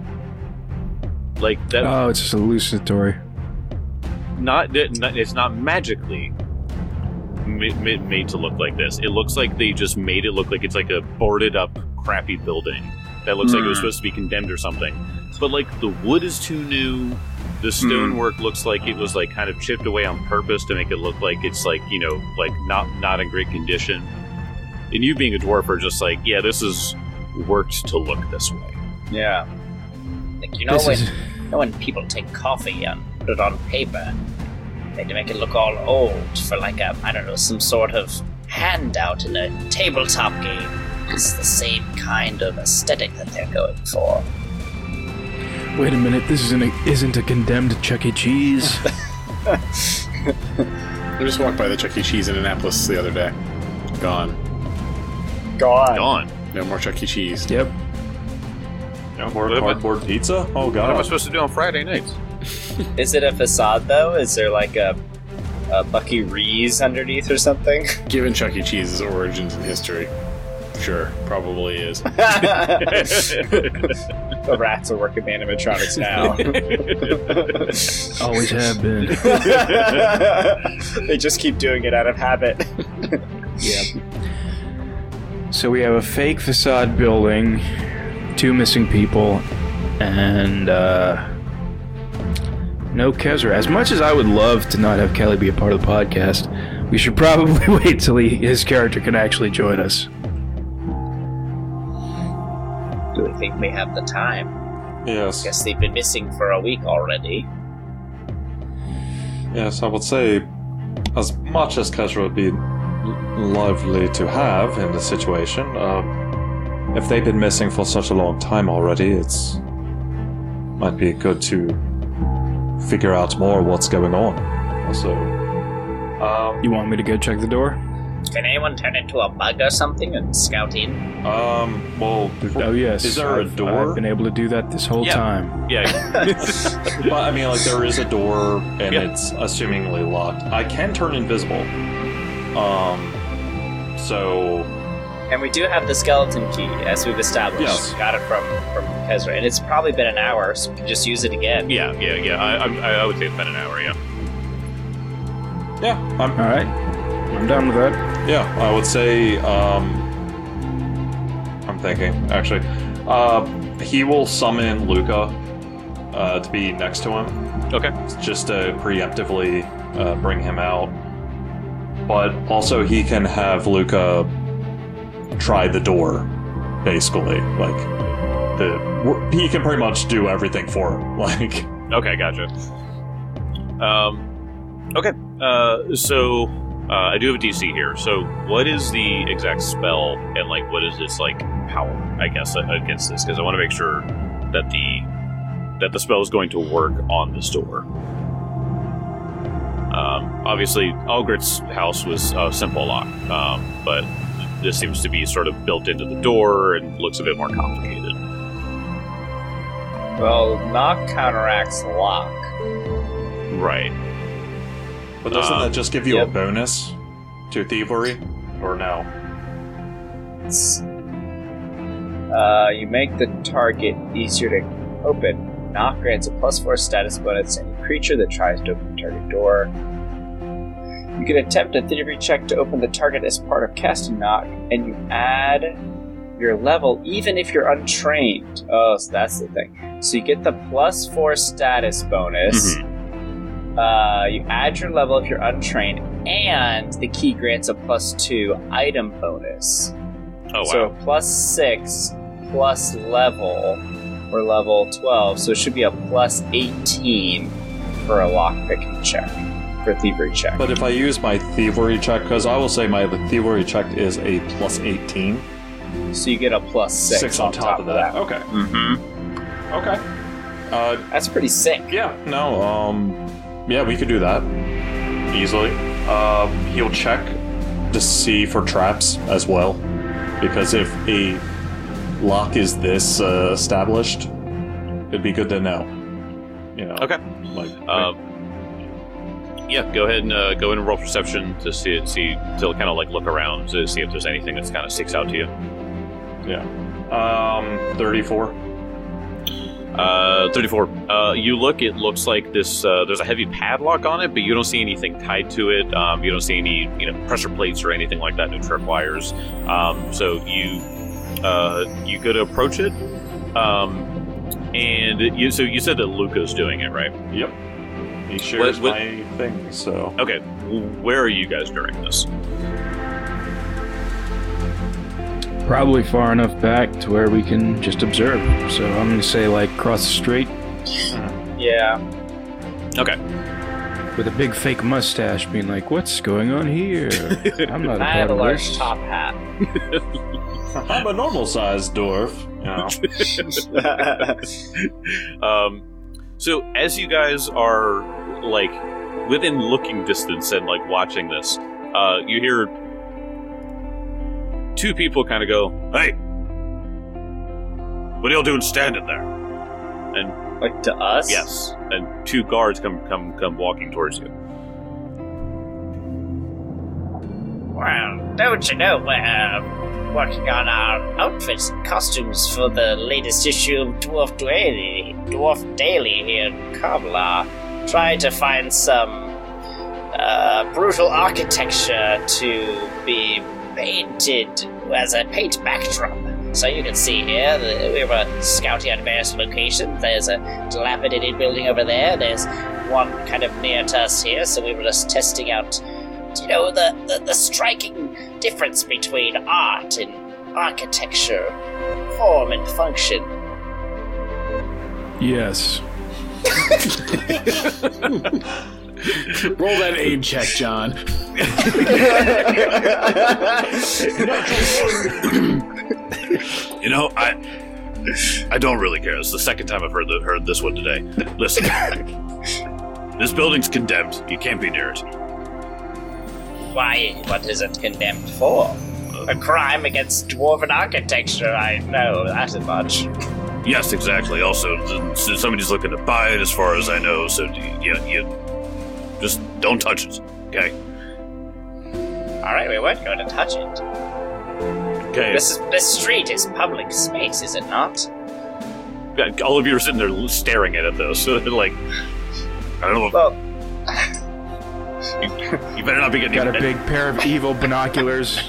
Like that. Oh, it's just hallucinatory. not, not it's not magically ma- ma- made to look like this. It looks like they just made it look like it's like a boarded up crappy building that looks like it was Mm. supposed to be condemned or something. But like the wood is too new, the stonework looks like it was like kind of chipped away on purpose to make it look like it's like, you know, like not not in great condition. And you being a dwarf are just like, yeah, this is worked to look this way. Yeah. Like, you know This when, is- you know when people take coffee and put it on paper, they make it look all old for like a, I don't know, some sort of handout in a tabletop game. It's the same kind of aesthetic that they're going for. Wait a minute, this isn't a, isn't a condemned Chuck E. Cheese. I just walked by the Chuck E. Cheese in Annapolis the other day. Gone. Gone. Gone. No more Chuck E. Cheese. Yep. No more What am I- cardboard pizza? Oh, What am I God. supposed to do on Friday nights? Is it a facade, though? Is there like a, a Bucky Rees underneath or something? Given Chuck E. Cheese's origins and history, sure, probably is. The rats are working the animatronics now. Always have been. They just keep doing it out of habit. Yep. So we have a fake facade building, two missing people, and uh, no Kezra. As much as I would love to not have Kelly be a part of the podcast, we should probably wait till he, his character can actually join us. Do we think we have the time? Yes. Guess they've been missing for a week already. Yes, I would say, as much as Kezra would be l- lovely to have in the situation, uh, if they've been missing for such a long time already, it's might be good to figure out more what's going on. Also, um, You want me to go check the door? Can anyone turn into a bug or something and scout in? um, well, Oh yes. is there a I've- door? I've been able to do that this whole Yeah. time. Yeah. But I mean, like, there is a door, and Yeah. it's assumingly locked. I can turn invisible. Um, so And we do have the skeleton key, as we've established. Yes. Got it from, from Kezra. And it's probably been an hour, so we can just use it again. Yeah, yeah, yeah. I, I, I would say it's been an hour. Yeah. yeah, I'm All right. I'm done with that. yeah. I would say. Um, I'm thinking actually. Uh, he will summon Luca uh, to be next to him, Okay. just to preemptively uh, bring him out. But also, he can have Luca try the door, basically. Like, the he can pretty much do everything for him. Like, Okay, gotcha. Um, okay. Uh, so uh, I do have a D C here. So what is the exact spell, and like what is its like power? I guess uh, against this, because I want to make sure that the that the spell is going to work on this door. Um, obviously, Algrit's house was a simple lock, um, but this seems to be sort of built into the door and looks a bit more complicated. Well, knock counteracts lock. Right. but doesn't Um, that just give you yep. a bonus to thievery, or no? It's, uh, you make the target easier to open. Knock grants a plus four status bonus to any creature that tries to open the target door. You can attempt a thievery check to open the target as part of casting Knock, and you add your level even if you're untrained. Oh, so that's the thing. So you get the plus four status bonus. Mhm. Uh, you add your level if you're untrained, and the key grants a plus two item bonus. Oh, wow. So plus six plus level, or level twelve, so it should be a plus eighteen for a lockpicking check, for a thievery check. But if I use my thievery check, because I will say my thievery check is a plus eighteen. So you get a plus six, Six on, top, of that. Okay. Mm-hmm. Okay. Uh, That's pretty sick. yeah, no, um, yeah, we could do that. Easily. Uh, he'll check to see for traps as well. Because if a lock is this uh, established, it'd be good to know. You know. Okay. Like, Um, yeah, go ahead and uh, go in and roll perception to see see to kind of like look around to see if there's anything that's kind of sticks out to you. yeah. Um, thirty-four. Uh, thirty-four. Uh, you look. It looks like this. Uh, there's a heavy padlock on it, but you don't see anything tied to it. Um, you don't see any, you know, pressure plates or anything like that. No tripwires. Um, so you, uh, you could approach it. Um, and you. So you said that Luca's doing it, right? Yep. He shares What- what- my thing, so. Okay. Where are you guys during this? Probably far enough back to where we can just observe. So I'm going to say, like, across the street Yeah. Okay. with a big fake mustache, being like, "What's going on here? I'm not a I part have a of large this." top hat. I'm a normal sized dwarf. You know. um, so as you guys are like within looking distance and like watching this, uh, you hear two people kind of go, "Hey, what are y'all doing standing there?" And Like to us? yes, and two guards come come come walking towards you. Well, don't you know we're uh, working on our outfits and costumes for the latest issue of Dwarf Daily, Dwarf Daily here in Kabla. Trying to find some uh, brutal architecture to be painted as a paint backdrop. So you can see here that we were scouting at various locations. There's a dilapidated building over there. There's one kind of near to us here. So we were just testing out, you know, the, the, the striking difference between art and architecture, form and function. Yes. Roll that aid check, John. You know, I I don't really care. It's the second time I've heard the, heard this one today. Listen, this building's condemned. You can't be near it. Why, what is it condemned for? A crime against dwarven architecture, I know that much. Yes, exactly. Also, th- somebody's looking to buy it, as far as I know. So, you, you just don't touch it, okay? Alright, we weren't going to touch it. Okay. This is, this street is public space, is it not? All of you are sitting there staring at it, though. So, like, I don't know. Well, You, you better not be getting Got a big pair of evil binoculars.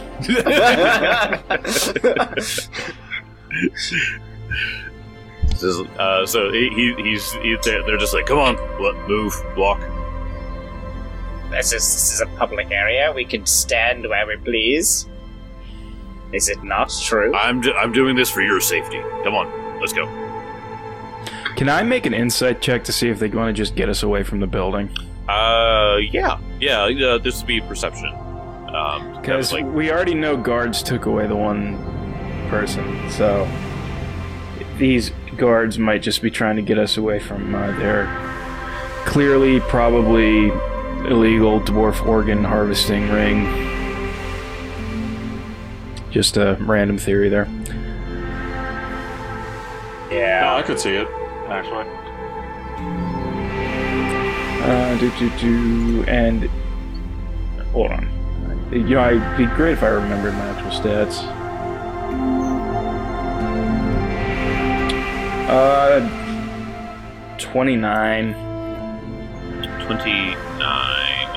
uh, so he, he he's he, they're, they're just like, come on, what, move, walk. This is, this is a public area. We can stand where we please. Is it not true? I'm do- I'm doing this for your safety. Come on, let's go. Can I make an insight check to see if they want to just get us away from the building? Uh, yeah, yeah. Uh, this would be perception. Um, Because like, we already know guards took away the one person, so these guards might just be trying to get us away from uh, their clearly, probably illegal dwarf organ harvesting ring. Just a random theory there. yeah. No, I could see it, actually. Uh, do do do, and hold on. You know, it'd be great if I remembered my actual stats. Uh, twenty-nine. twenty-nine.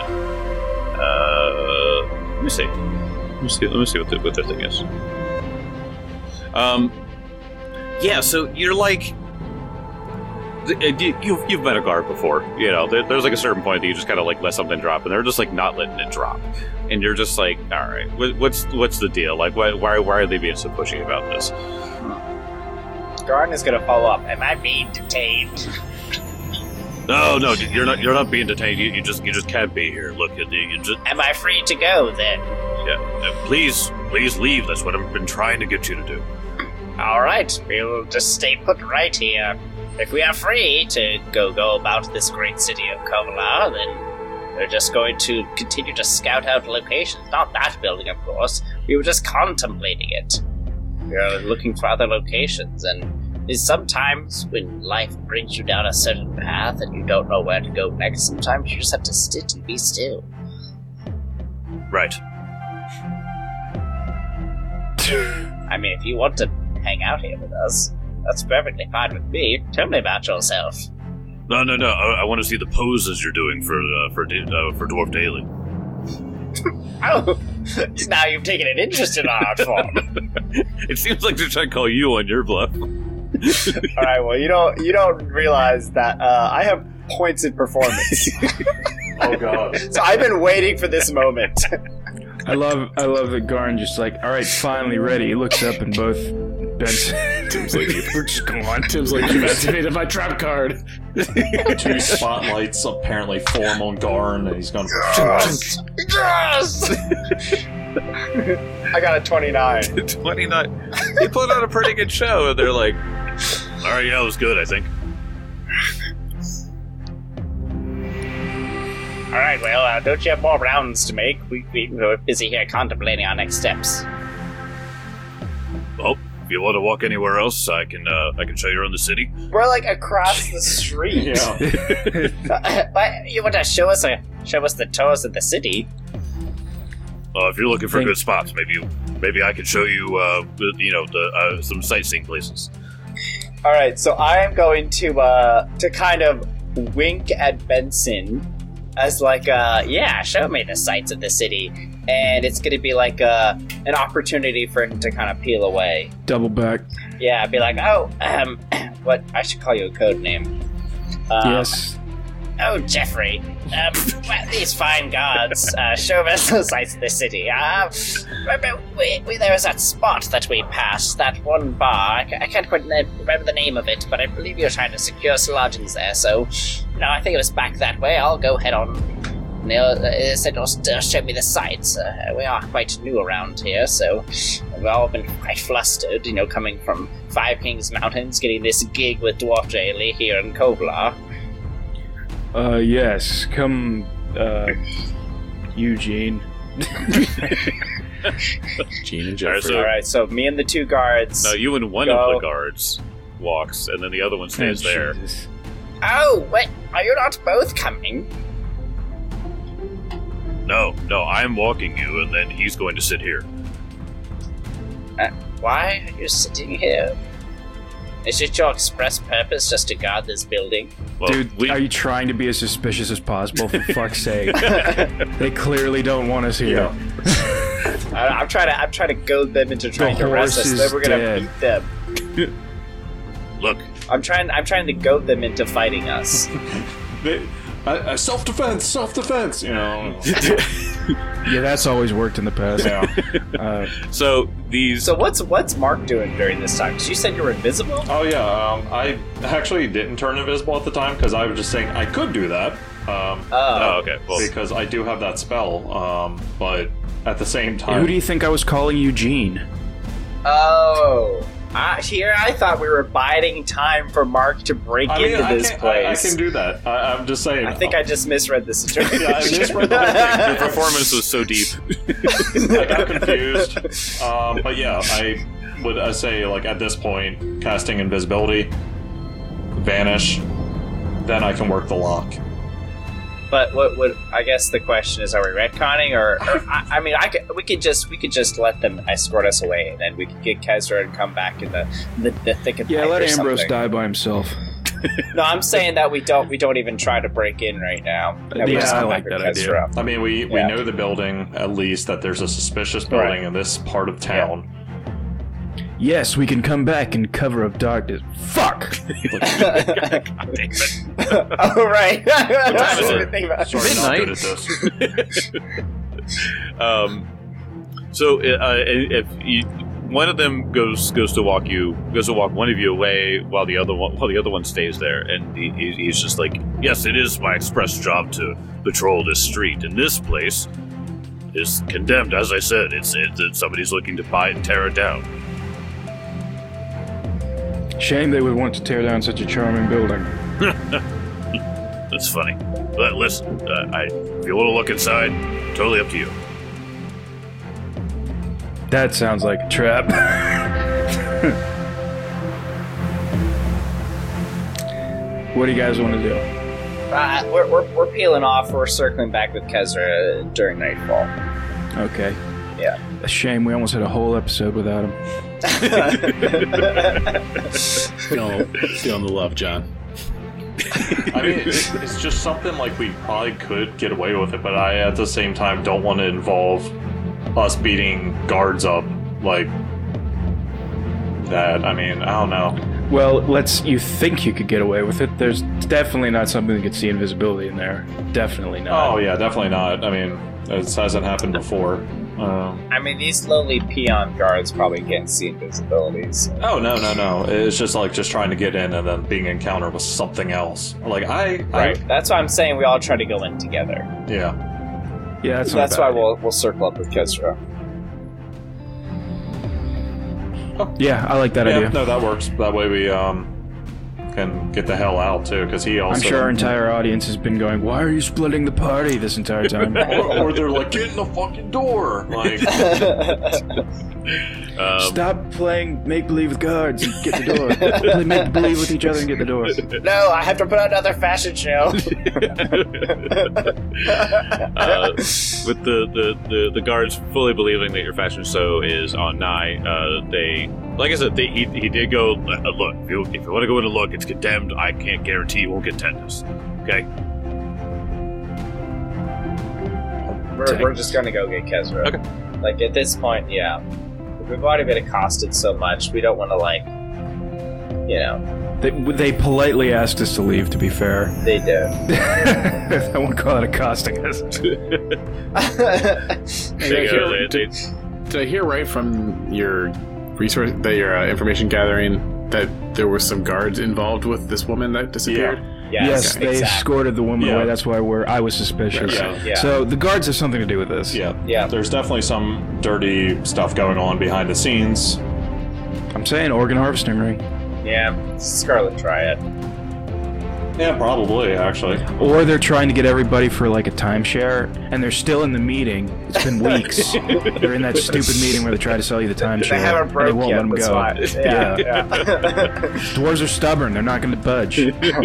Uh, let me see. Let me see. Let me see what the, what their thing is. Um, yeah. So you're like, you, you've, you've met a guard before. You know, there, there's like a certain point that you just kind of like let something drop, and they're just like not letting it drop, and you're just like, all right, what, what's what's the deal? Like, why why why are they being so pushy about this? Garn is going to follow up. Am I being detained? No, no, you're not. You're not being detained. You, you just you just can't be here. Look, you, you just. Am I free to go then? Yeah, uh, please, please leave. That's what I've been trying to get you to do. All right, we'll just stay put right here. If we are free to go go about this great city of Kovalar, then we're just going to continue to scout out locations. Not that building, of course. We were just contemplating it. We are looking for other locations, and is sometimes when life brings you down a certain path and you don't know where to go next, sometimes you just have to sit and be still. Right. I mean, if you want to hang out here with us, that's perfectly fine with me. Tell me about yourself. No, no, no. I, I want to see the poses you're doing for uh, for uh, for Dwarf Daily. Oh, now you've taken an interest in our art form. It seems like they're trying to call you on your bluff. All right, well, you don't you don't realize that uh, I have points in performance. Oh god. So I've been waiting for this moment. I love I love that Garn just like, all right, finally ready. He looks up and both Benson. Tim's like, we're just going on. Tim's like, you activated my trap card. Two spotlights apparently form on Garn, and he's going. Yes! Yes! I got a twenty-nine. twenty-nine. They put on a pretty good show, and they're like, all right, yeah, it was good, I think. All right, well, uh, don't you have more rounds to make? We, we, we're busy here contemplating our next steps. Well, if you want to walk anywhere else, I can uh, I can show you around the city. We're like across the street. Yeah. Uh, but you want to show us a, show us the tours of the city? Uh, if you're looking for Think- good spots, maybe you, maybe I can show you, uh, the- you know, the uh, some sightseeing places. All right, so I am going to uh, to kind of wink at Benson as like, uh, Yeah, show me the sights of the city. and it's going to be like uh, an opportunity for him to kind of peel away. Double back. Yeah, be like, oh, um, What I should call you a code name. Um, Yes. oh, Jeffrey. Um, well, these fine guards uh, show us the sights of the city. Uh, we, we, there was that spot that we passed, that one bar. I, ca- I can't quite na- remember the name of it, but I believe you were trying to secure some lodgings there. So, you know, I think it was back that way. I'll go head on. Neil uh, said, uh, show me the sights. Uh, we are quite new around here, so we've all been quite flustered, you know, coming from Five Kings Mountains, getting this gig with Dwarf Daily here in Kovalar. Uh, yes. Come, uh, Eugene. Gene and All right, Jeffrey. so- All right, so me and the two guards. No, you and one Go. of the guards walks, and then the other one stays Oh, there. Jesus. Oh, wait, are you not both coming? No, no, I'm walking you, and then he's going to sit here. Why are you sitting here? Is it your express purpose just to guard this building? Well, Dude, we, are you trying to be as suspicious as possible? For fuck's sake. They clearly don't want us here. I, I'm trying to. I'm trying to goad them into trying to arrest horse us. is Then we're gonna dead. beat them. look, I'm trying. I'm trying to goad them into fighting us. They, uh, uh, self-defense, self-defense. You know. Yeah, that's always worked in the past. Yeah. Uh, so these. So what's what's Mark doing during this time? 'Cause you said you were invisible. Oh yeah. Um, I actually didn't turn invisible at the time because I was just saying I could do that. Um, oh, okay. Well, because I do have that spell. Um, but at the same time, who do you think I was calling Eugene? Oh, I, here I thought we were biding time for Mark to break I mean, into I this can, I, I place. can do that. I, I'm just saying. I think I just misread the situation. Yeah, I misread the whole thing. your performance was so deep. I got confused. Um, but yeah, I would uh, say, like, at this point, casting invisibility, vanish, then I can work the lock. But what would I guess the question is: are we retconning, or, or I, I mean, I could, we could just we could just let them escort us away, and then we could get Kezra and come back in the the, the thick of Yeah, night let or Ambrose something. die by himself. No, I'm saying that we don't we don't even try to break in right now. That we Yeah, just I come like back with that idea. Kezra. I mean, we, we Yeah. know the building, at least, that there's a suspicious building Right. in this part of town. Yes, we can come back in cover of darkness. Fuck! God damn it. Oh, right. time is it? Think about it. Sorry, not good Midnight? at this. Um, so uh, if you, one of them goes goes to walk you goes to walk one of you away while the other one while the other one stays there, and he, he's just like, yes, it is my express job to patrol this street, and this place is condemned. As I said, it's, it's, it's somebody's looking to buy it and tear it down. Shame they would want to tear down such a charming building. That's funny. But listen, uh, I, if you want to look inside, totally up to you. That sounds like a trap. What do you guys want to do? Uh, we're, we're, we're peeling off. We're circling back with Kezra during nightfall. Okay. Yeah. A shame we almost had a whole episode without him. Feeling, feeling the love, John. I mean, it's, it's just something like we probably could get away with it, but I, at the same time, don't want to involve us beating guards up like that. I mean, I don't know. Well, let's. You think you could get away with it? There's definitely not something that could see invisibility in there. Definitely not. Oh, yeah, definitely not. I mean, it hasn't happened before. Um, I mean, these lowly peon guards probably can't see invisibilities. So. oh, no, no, no. It's just like just trying to get in and then being encountered with something else. Like, I... Right. I, That's why I'm saying we all try to go in together. yeah. Yeah, that's So not that's a bad why idea. we'll we'll circle up with Kezra. Yeah, I like that yeah, idea. no, that works. That way we um can get the hell out, too, because he also... I'm sure our entire audience has been going, why are you splitting the party this entire time? or, or they're like, get in the fucking door! Like... Um, Stop playing make-believe with guards and get the door. Play make-believe with each other and get the door. No, I have to put on another fashion show. uh, with the, the, the, the guards fully believing that your fashion show is on Nye, uh, they, like I said, they, he, he did go, uh, look, if you, if you want to go in and look, it's condemned. I can't guarantee you won't get tetanus. Okay? we're, we're just gonna go get Kezra. Okay. Like, at this point, yeah. We've already been accosted so much, we don't want to, like, you know. They, they politely asked us to leave, to be fair. They do. I won't call it accosting us. There you go. They- they- Did I hear right from your resource, that your uh, information gathering, that there were some guards involved with this woman that disappeared? Yes, Yes, they exactly. escorted the woman Yeah. away. That's why we're, I was suspicious. Yeah. Yeah. So the guards have something to do with this. Yeah. Yeah. There's definitely some dirty stuff going on behind the scenes. I'm saying organ harvesting ring. Yeah, Scarlet Triad. Yeah, probably, actually. Or they're trying to get everybody for like a timeshare, and they're still in the meeting. It's been weeks. They're in that stupid meeting where they try to sell you the timeshare. They haven't and they broke won't yet, let them that's go. why. Yeah, yeah. Dwarves are stubborn. They're not going to budge.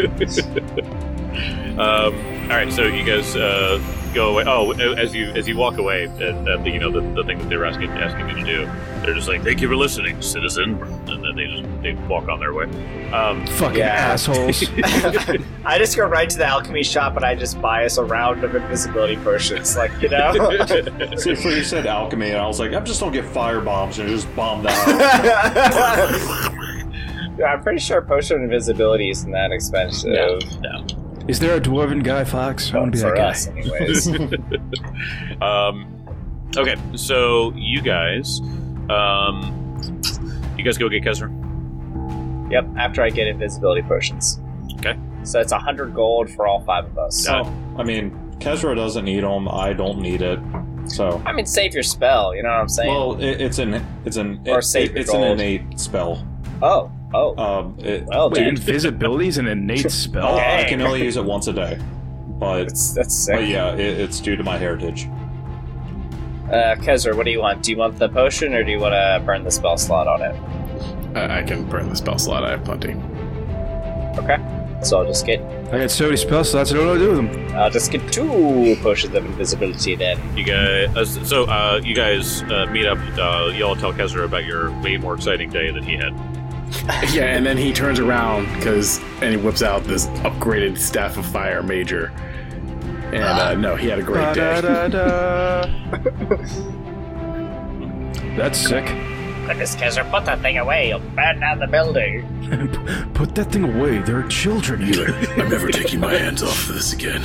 Um, all right, so you guys uh, go away. Oh, as you as you walk away, at, at the, you know the, the thing that they were asking asking you to do, they're just like, "Thank you for listening, citizen," and then they just they walk on their way. Um, Fucking Yeah. assholes. I just go right to the alchemy shop and I just buy us a round of invisibility potions, like, you know. See, before you said alchemy, and I was like, I'm just gonna get fire bombs and just bomb that out. Yeah, I'm pretty sure potion of invisibility isn't that expensive. no, no. Is there a dwarven Guy Fawkes? I want to be For that guy. us, anyways. Um, okay, so you guys, um, you guys go get Kezra. Yep, after I get invisibility potions. Okay. So it's a hundred gold for all five of us. Got So, I mean, Kezra doesn't need them. I don't need it. So, I mean, save your spell. You know what I'm saying? well, it, it's an it's an Or it, save it- your it's an gold. innate spell. oh, oh, Um, it, well, Wait, dude, invisibility is an innate spell. oh, I dang. can only use it once a day. But, that's that's sick. but yeah, it, it's due to my heritage. Uh, Kezra, what do you want? Do you want the potion, or do you want to burn the spell slot on it? I, I can burn the spell slot. I have plenty. Okay. So I'll just get I got so many spell slots, I don't know what to do with them. I'll just get two potions of invisibility then. You guys, uh, so uh, you guys uh, meet up. Uh, you all tell Kezra about your way more exciting day than he had. Yeah, and then he turns around because and he whips out this upgraded staff of fire major. And uh, no, he had a great day. Ba-da-da-da. That's sick. Goodness, Kaiser, put that thing away. You'll burn down the building. Put that thing away. There are children here. I'm never taking my hands off of this again.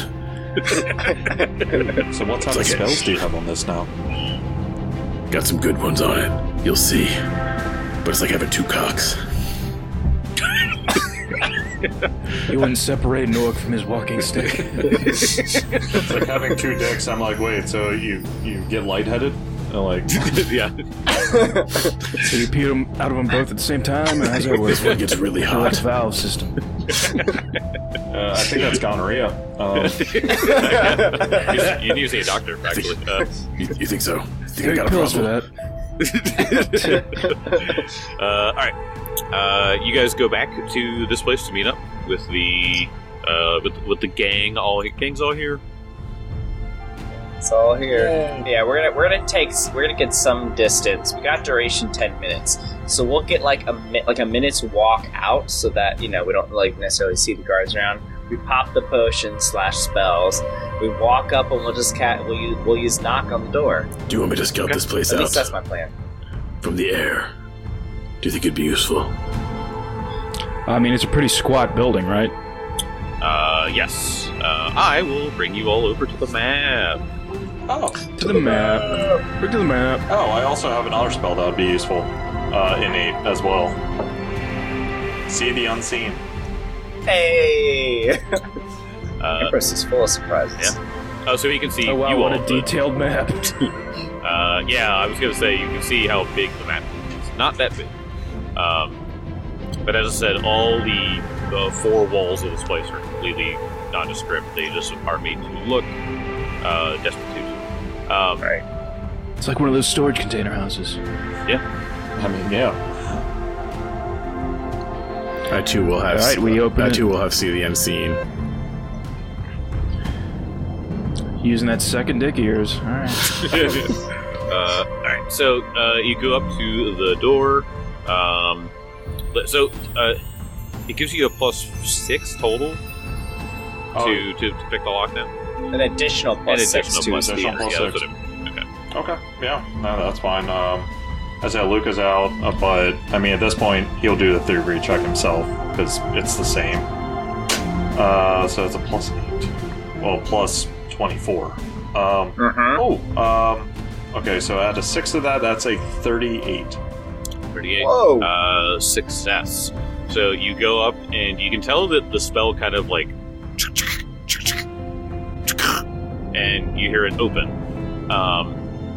So what type It's of like a- spells do you have on this now? Got some good ones on it. You'll see. But it's like having two cocks. You wouldn't separate an orc from his walking stick. It's like having two dicks. I'm like, wait, so you you get lightheaded? And like, yeah. So you pee them out of them both at the same time, and how's that work? This one gets really Like hot. valve system. uh, I think that's gonorrhea. Um, you, you need to see a doctor, actually. Uh, You, you think so? You think I Take got a pills for problem? that. uh, all right. Uh, you guys go back to this place to meet up with the uh, with, with the gang. All gang's all here. It's all here. Yeah, we're gonna we're gonna take we're gonna get some distance. We got duration ten minutes, so we'll get like a mi- like a minute's walk out, so that you know we don't like necessarily see the guards around. We pop the potion slash spells. We walk up and we'll just cat we'll use, we'll use knock on the door. Do you want me to scout this place At out least that's my plan. from the air? Do you think it'd be useful? I mean, it's a pretty squat building, right? Uh, yes. Uh, I will bring you all over to the map. oh, To the map. Bring to the map. oh, I also have another spell that would be useful uh, in eight as well. See the unseen. Hey, Uh, Empress is full of surprises. oh, so you can see Oh wow, you what all. a detailed map. Uh, yeah, I was gonna say you can see how big the map is. It's not that big. Um, but as I said, all the, the four walls of this place are completely nondescript. They just are made to look uh, destitute. Um, Right. It's like one of those storage container houses. I mean, yeah. I too will have. All right, we open I it. too will have see the unseen. Using that second dick of yours. All right. uh, all right, so uh, you go up to the door. Um, but- so uh, it gives you a plus six total Oh, to, to to pick the lock now. An additional plus An six additional to plus his six. additional plus Yeah, that's six. what it- okay. Yeah, no, that's fine. Um, as I say, Luke is out, uh, but I mean, at this point, he'll do the theory check himself because it's the same. Uh, so it's a plus eight. Well, plus twenty-four. Um, Uh-huh. oh, um, okay, so add a six to that, that's a thirty-eight. thirty-eight. Whoa. Uh, success. So you go up, and you can tell that the spell kind of like, and you hear it open. Um,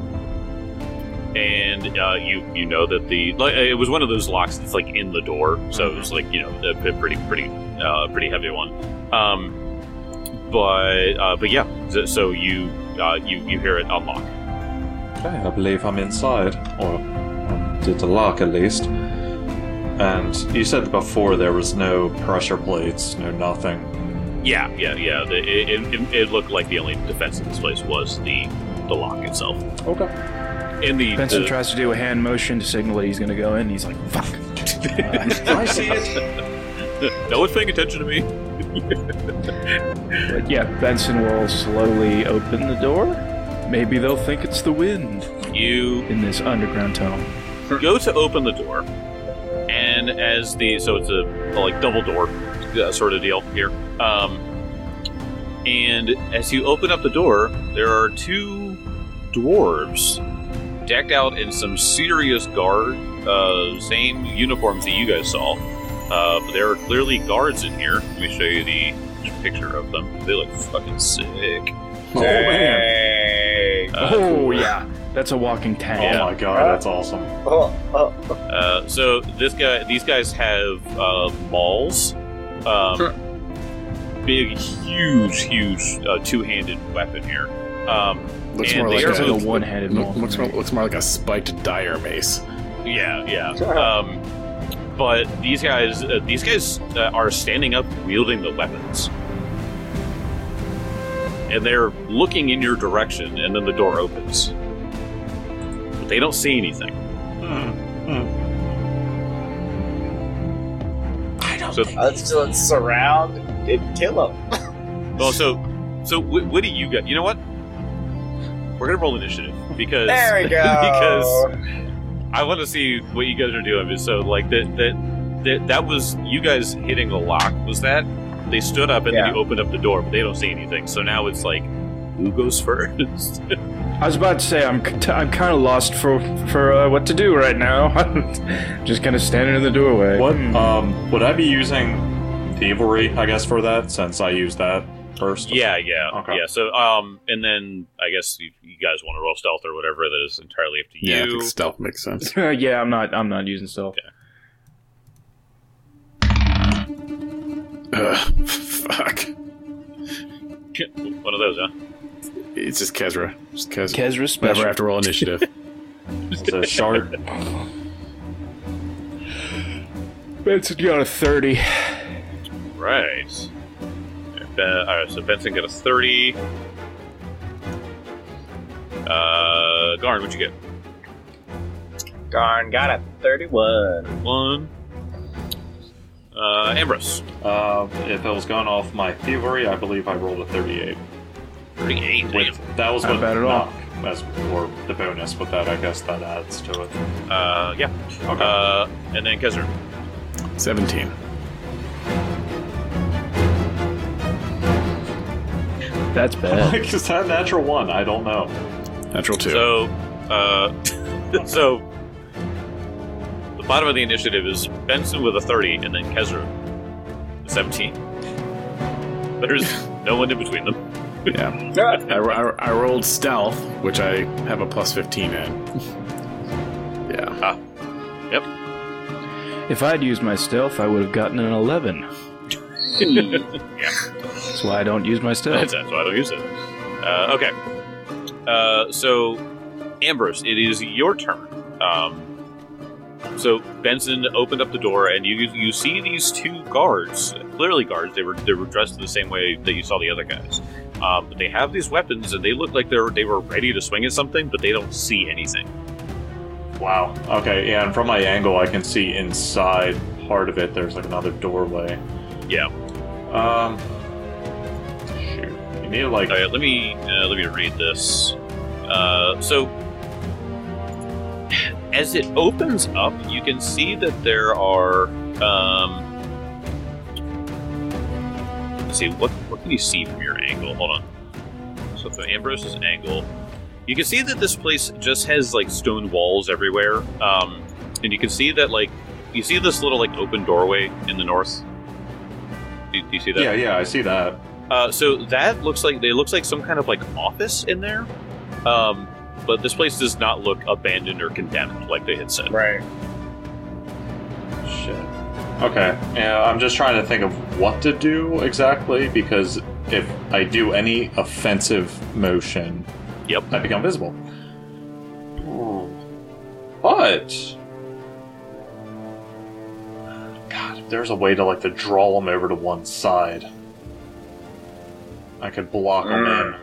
and uh, you you know that the like, it was one of those locks that's like in the door, so it was like you know a p- pretty pretty uh, pretty heavy one. Um, but uh, but yeah, so, so you uh, you you hear it unlock. Okay, I believe I'm inside, or I did the lock at least. And you said before there was no pressure plates, no nothing. Yeah, yeah, yeah. The, it, it, it looked like the only defense in this place was the the lock itself. Okay. In the, Benson the tries to do a hand motion to signal that he's going to go in. He's like, fuck. I see it. no one's paying attention to me. But yeah, Benson will slowly open the door. Maybe they'll think it's the wind You in this underground tunnel. go to open the door, and as the so it's a, a like double door uh, sort of deal here. Um, and as you open up the door, there are two dwarves decked out in some serious guard, uh, same uniforms that you guys saw. Uh, but there are clearly guards in here. Let me show you the picture of them. They look fucking sick. Oh man. Uh, Oh, yeah. That's a walking tank. Yeah. Oh my god, that's awesome. Oh, oh, Uh, so this guy, these guys have uh, mauls, um, big, huge, huge uh, two-handed weapon here. Um, Looks and more they like are It's like a both- one-handed Look, maul. looks, more, looks more like a spiked dire mace. yeah, yeah. Um, but these guys, uh, these guys uh, are standing up, wielding the weapons, and they're looking in your direction. And then the door opens, but they don't see anything. I don't So, let's, let's surround and kill him. well, so, so wh- what do you got? You know what? We're gonna roll initiative because There we go. because I want to see what you guys are doing. So, like, that that that, that was you guys hitting the lock. Was that they stood up and Yeah. then you opened up the door, but they don't see anything. So now it's like, who goes first? I was about to say I'm c- I'm kind of lost for for uh, what to do right now. Just kind of standing in the doorway. What? Hmm. Um, would I be using thievery? I guess for that, since I used that first. yeah, yeah, Okay. yeah. So, um, and then I guess you, you guys want to roll stealth or whatever. That is entirely up to Yeah, I you. think stealth makes sense. yeah, I'm not I'm not using stealth. Ugh, fuck. One of those, huh? It's just Kezra. Just Kezra. Kezra Never special. have to roll initiative. It's a shard. Benson got a thirty. Right. Uh, all right. So Benson got a thirty. Uh, Garn, what'd you get? Garn got a thirty-one. One. Uh, Ambrose. Uh, if I was going off my thievery, I believe I rolled a thirty-eight. thirty-eight. With, that was Not with bad at all. knock as or the bonus, but that I guess that adds to it. Uh, yeah. Okay. Uh, and then Kezra. Seventeen. That's bad. Like, is that a natural one? I don't know. Natural two. So, uh, so the bottom of the initiative is Benson with a thirty, and then Kezra, a seventeen. There's no one in between them. yeah. I, I, I rolled stealth, which I have a plus fifteen in. yeah. Ah. Yep. If I'd used my stealth, I would have gotten an eleven. Yeah. That's why I don't use my stealth. That's, that's why I don't use it. Uh, okay. Uh, so, Ambrose, it is your turn. Um, so Benson opened up the door, and you you see these two guards, clearly guards. They were they were dressed in the same way that you saw the other guys. Um, but they have these weapons, and they look like they're they were ready to swing at something, but they don't see anything. Wow. Okay, yeah, and from my angle, I can see inside part of it. There's like another doorway. Yeah. Um. Shoot. You need to like. All right, let me uh, let me read this. Uh, so, as it opens up, you can see that there are. Um, let's see what what can you see from your angle? Hold on. So from Ambrose's angle, you can see that this place just has like stone walls everywhere, um, and you can see that like you see this little like open doorway in the north. Do, do you see that? Yeah, yeah, I see that. Uh, so that looks like it looks like some kind of like office in there, um, but this place does not look abandoned or condemned like they had said. Right. Shit. Okay. Yeah, I'm just trying to think of what to do exactly because if I do any offensive motion, Yep. I become visible. Ooh. But God, if there's a way to like to draw them over to one side, I could block them in.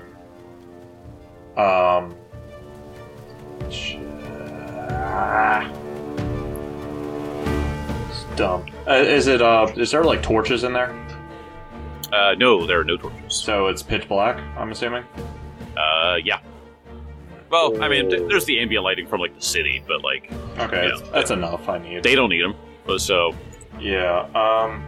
Um. shit. It's dumb. Uh, is it? Uh, is there like torches in there? Uh, no, there are no torches. So it's pitch black. I'm assuming. Uh, yeah. Well, I mean, th- there's the ambient lighting from like the city, but like Okay, Yeah. that's, that's enough. I need. they don't need them. But so Yeah. Um.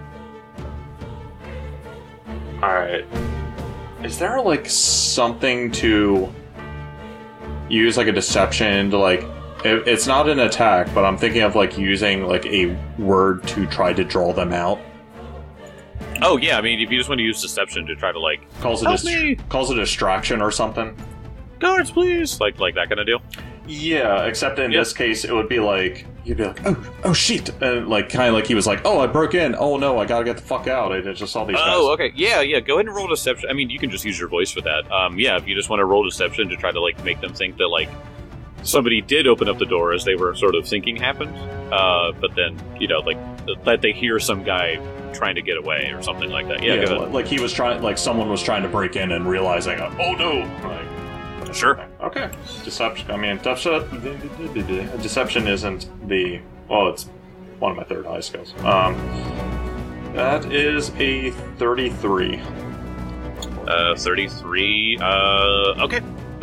All right. Is there like something to use like a deception to like? It, it's not an attack, but I'm thinking of like using like a word to try to draw them out. oh yeah, I mean, if you just want to use deception to try to like Calls it Help a me! calls it a distraction or something. guards, please, like like that kind of deal. Yeah, except in Yeah. this case, it would be like you'd be like, oh, oh shit, and like kind of like he was like, oh, I broke in. Oh no, I gotta get the fuck out. I just saw these guys. Oh, okay, yeah, yeah. Go ahead and roll deception. I mean, you can just use your voice for that. Um, yeah, if you just want to roll deception to try to like make them think that like somebody did open up the door as they were sort of thinking happened, uh, but then you know like that they hear some guy trying to get away or something like that. Yeah, Yeah, go ahead. like he was trying, like someone was trying to break in and realizing, oh no, like, Sure. okay, deception. I mean, deception. Deception isn't the well, it's one of my third high skills. Um, that is a thirty-three. Uh, thirty-three. Uh, okay.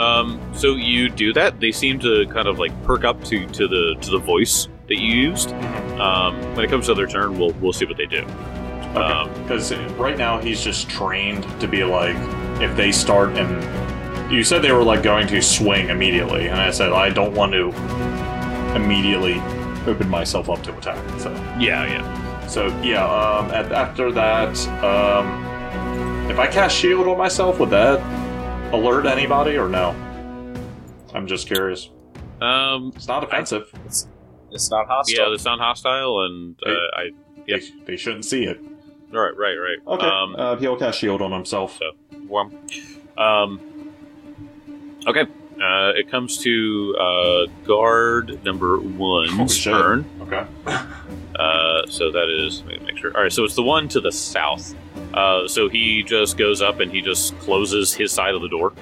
Um, so you do that. They seem to kind of like perk up to, to the to the voice that you used. Um, when it comes to their turn, we'll we'll see what they do. Because um, right now he's just trained to be like, if they start and you said they were like going to swing immediately, and I said I don't want to immediately open myself up to attack. So yeah, yeah. So yeah. Um, at, after that, um, if I cast shield on myself, would that alert anybody or no? I'm just curious. Um, it's not offensive. I, it's, it's not hostile. Yeah, it's not hostile, and uh, they, I yeah. they, they shouldn't see it. Right, right, right. Okay. Um, uh, he'll cast shield on himself. So, well, um, okay. Uh, it comes to uh, guard number one's oh, turn. Okay. Uh, so that is, let me make sure. All right, so it's the one to the south. Uh, so he just goes up and he just closes his side of the door.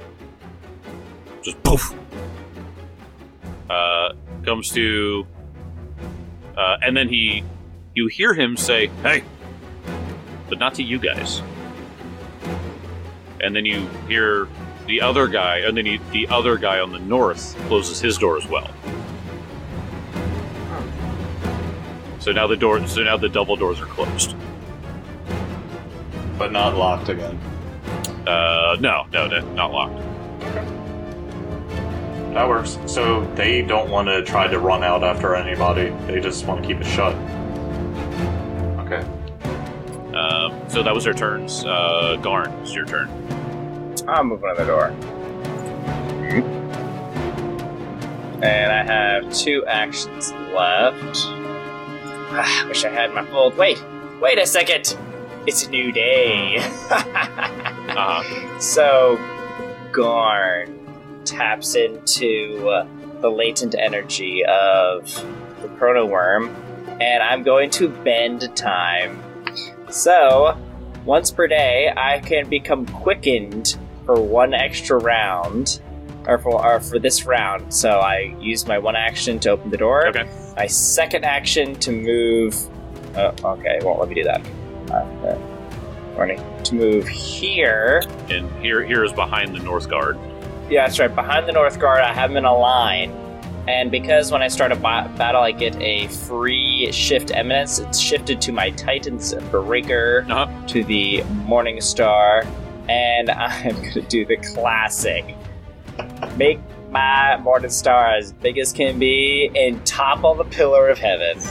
Just poof. Uh, comes to, uh, and then he, you hear him say, "Hey," but not to you guys. And then you hear the other guy, and then he, the other guy on the north closes his door as well. So now the door, so now the double doors are closed, but not locked again. Uh, no, no, no, not locked. Okay. That works. So they don't want to try to run out after anybody. They just want to keep it shut. Okay. Um, so that was their turns. Uh, Garn, it's your turn. I'm moving on the door. And I have two actions left. I wish I had my full... Wait! Wait a second! It's a new day! uh-huh. So, Garn taps into uh, the latent energy of the Chrono Worm, and I'm going to bend time. So, once per day, I can become quickened for one extra round, or for, or for this round. So I use my one action to open the door. Okay. My second action to move... Oh, okay, it won't let me do that. Uh, uh, warning. To move here. And here, here is behind the north guard. Yeah, that's right. Behind the north guard, I have them in a line. And because when I start a ba- battle, I get a free shift eminence, it's shifted to my Titan's Breaker, uh-huh. to the Morning Star, and I'm going to do the classic. Make my Morning Star as big as can be and topple the Pillar of Heaven.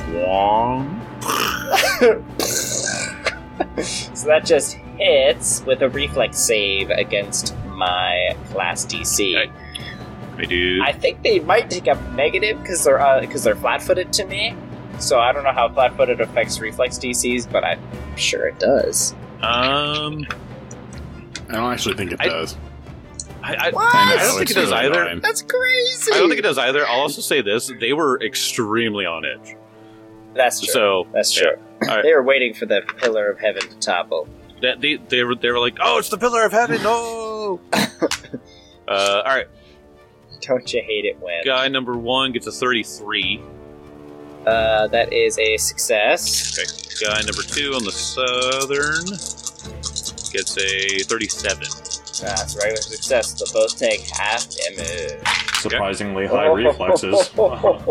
So that just hits with a reflex save against my class D C. Okay. I do. I think they might take a negative because they're because uh, they're flat-footed to me. So I don't know how flat-footed affects reflex D Cs, but I'm sure it does. Um, I don't actually think it I, does. I, I, What? I don't think it does really either. annoying. That's crazy. I don't think it does either. I'll also say this: they were extremely on edge. That's true. So That's true. Yeah. All right. They were waiting for the Pillar of Heaven to topple. That they they were they were like, "Oh, it's the Pillar of Heaven!" No. uh, all right. Don't you hate it when? Guy number one gets a thirty-three. Uh, that is a success. Okay. Guy number two on the southern gets a thirty-seven. That's a regular success. They'll both take half damage. Surprisingly high reflexes. Uh-huh.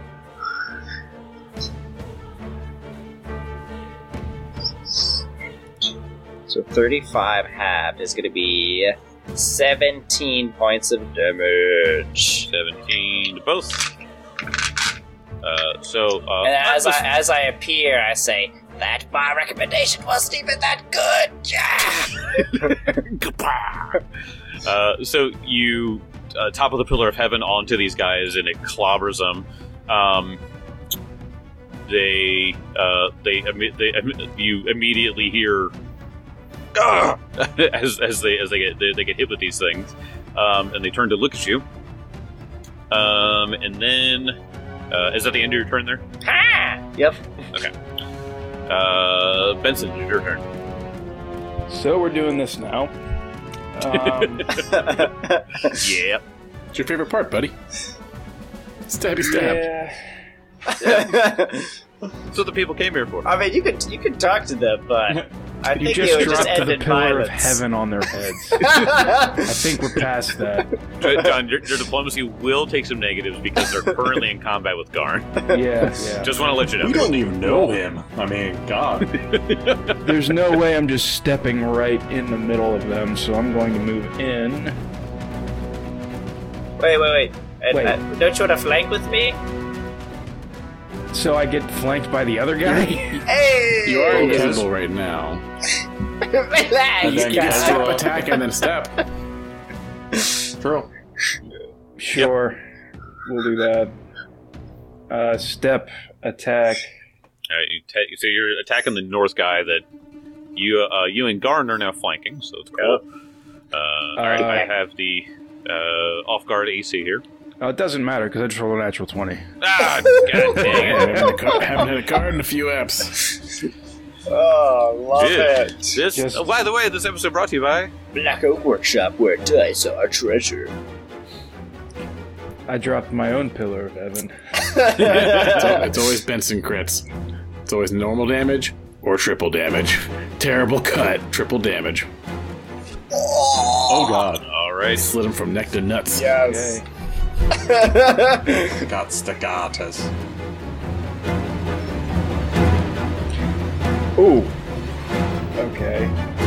So thirty-five halved is going to be seventeen points of damage. seventeen to both. Uh, so, uh, And as was- I as I appear, I say that my recommendation wasn't even that good. uh, so you uh, top of the Pillar of Heaven onto these guys, and it clobbers them. Um, they, uh, they, they, you immediately hear "Ugh!" as as they as they get they, they get hit with these things, um, and they turn to look at you. Um, and then, uh, is that the end of your turn there? Ha! Yep. Okay. Uh, Benson, it's your turn. So we're doing this now. Um, Yeah. What's your favorite part, buddy? Stabby stab. yeah. That's what the people came here for. I mean, you could you could talk to them, but I You think just it would just dropped end the in pillar of violence. heaven on their heads. I think we're past that. John, your, your diplomacy will take some negatives because they're currently in combat with Garn. Yeah, yeah. Just want to let you know. We don't even know him. I mean, God. There's no way I'm just stepping right in the middle of them, so I'm going to move in. Wait, wait, wait. Uh, Wait. uh, don't you want to flank with me? So I get flanked by the other guy? Hey! You are invisible right now. Relax, And then You can Yes. step, attack, and then step. True. Sure. We'll do that. Uh, step, attack. All right, you ta- so you're attacking the north guy that you uh, you and Garn are now flanking, so it's cool. Uh, all right, I have the uh, off guard A C here. Oh, it doesn't matter because I just rolled a natural twenty. Ah, god dang it! haven't, had a card, haven't had a card in a few eps. Oh, love Dude, it. this. Just- oh, by the way, this episode brought to you by. Black Oak Workshop, where dice are treasure. I dropped my own pillar of heaven. It's, al- it's always Benson crits. It's always normal damage or triple damage. Terrible cut, triple damage. Oh, God. All right, Slit him from neck to nuts. Yes. Okay. Got staccatus. Ooh. Okay.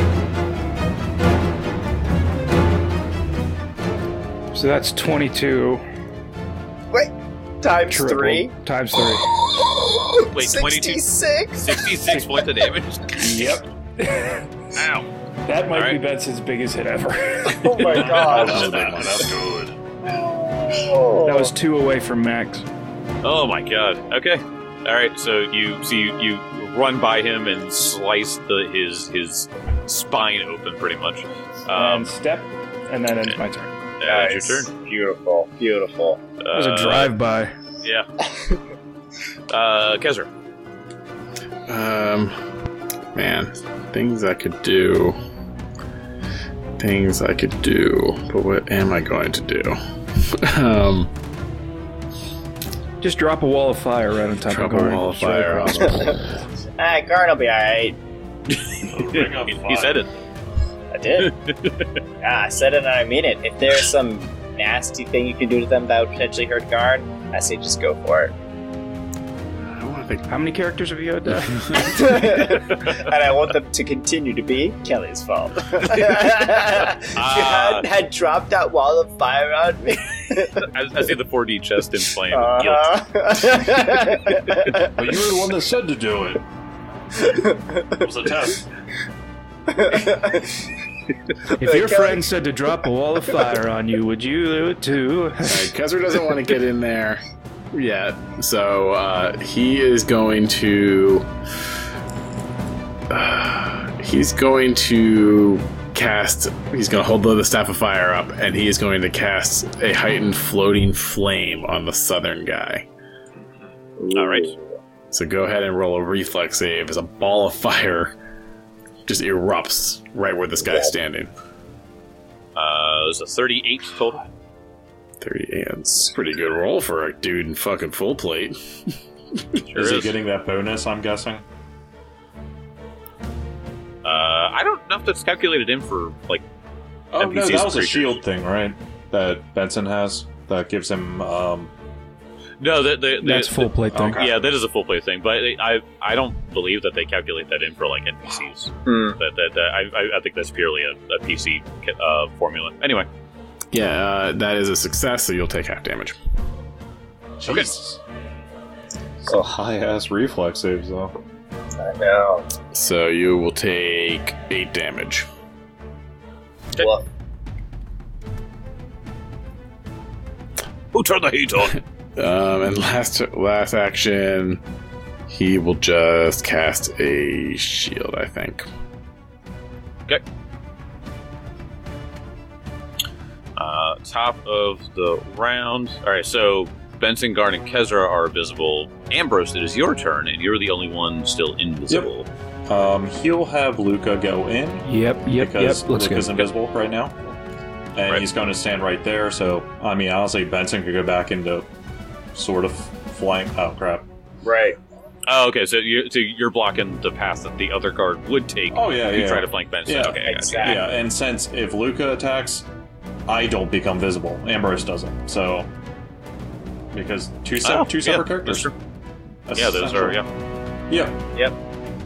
So that's twenty-two. Wait, times Triple. three? Times three. wait, twenty-two, sixty-six? sixty-six points of damage. Yep. Ow! That might All be right. Benson's biggest hit ever. Oh my gosh. That was a big one. That's good. Oh. That was two away from max. Oh my god. Okay. All right. So you so you, you run by him and slice the his his spine open, pretty much. Um, and step, and that ends my turn. uh, Nice. it's your turn. Beautiful, beautiful. It was a Uh, drive-by. Yeah. uh, Kezra. Um, man, things I could do. Things I could do, but what am I going to do? um, Just drop a wall of fire right on top drop of a Garn. wall of Straight fire on across. them. Ah, Garn will be alright. he said it. I did. Ah, I said it and I mean it. If there's some nasty thing you can do to them that would potentially hurt Garn, I say just go for it. I don't want to think. How many characters have you had? Uh, And I want them to continue to be Kelly's fault. if you hadn't had dropped that wall of fire on me. I, I see the four D chest in flame. Guilt. Uh-huh. But you were the one that said to do it. It was a test. if your friend said to drop a wall of fire on you, would you do it too? Alright, Kezra doesn't want to get in there yet, so uh, he is going to. Uh, he's going to cast. He's going to hold the staff of fire up, and he is going to cast a heightened floating flame on the southern guy. All right. So go ahead and roll a reflex save as a ball of fire just erupts right where this guy's standing. Uh, there's a thirty-eight total. thirty-eight. That's a pretty good roll for a dude in fucking full plate. Sure Is he is. getting that bonus, I'm guessing? Uh, I don't know if that's calculated in for like. Oh, N P Cs no, that was a creatures. shield thing, right? That Benson has that gives him. Um, No, the, the, the, That's full plate thing. Okay. Yeah, that is a full play thing, but I I don't believe that they calculate that in for like N P Cs. Hmm. That, that, that I, I- I think that's purely a, a P C uh, formula. Anyway, Yeah, uh, that is a success, so you'll take half damage. Jesus. So high ass reflex saves though. I know. So you will take eight damage. Well, who turned the heat on? Um, and last last action, he will just cast a shield, I think. Okay. Uh, top of the round. All right, so Benson, Garn, and Kezra are visible. Ambrose, it is your turn, and you're the only one still invisible. Um, he'll have Luca go in Yep, yep, because yep. Looks Luca's good. invisible right now, and Right. he's going to stand right there. So I mean, honestly, Benson could go back into sort of flank. Oh crap! right. Oh, okay. So you're so you're blocking the path that the other guard would take. Oh yeah, if you yeah. try to flank Ben. Yeah, okay, gotcha. exactly. Yeah, and since if Luca attacks, I don't become visible. Ambrose doesn't. So because two se- Oh, two yeah, separate characters. that's true. That's Yeah, those are essential. yeah. Yeah. Yep.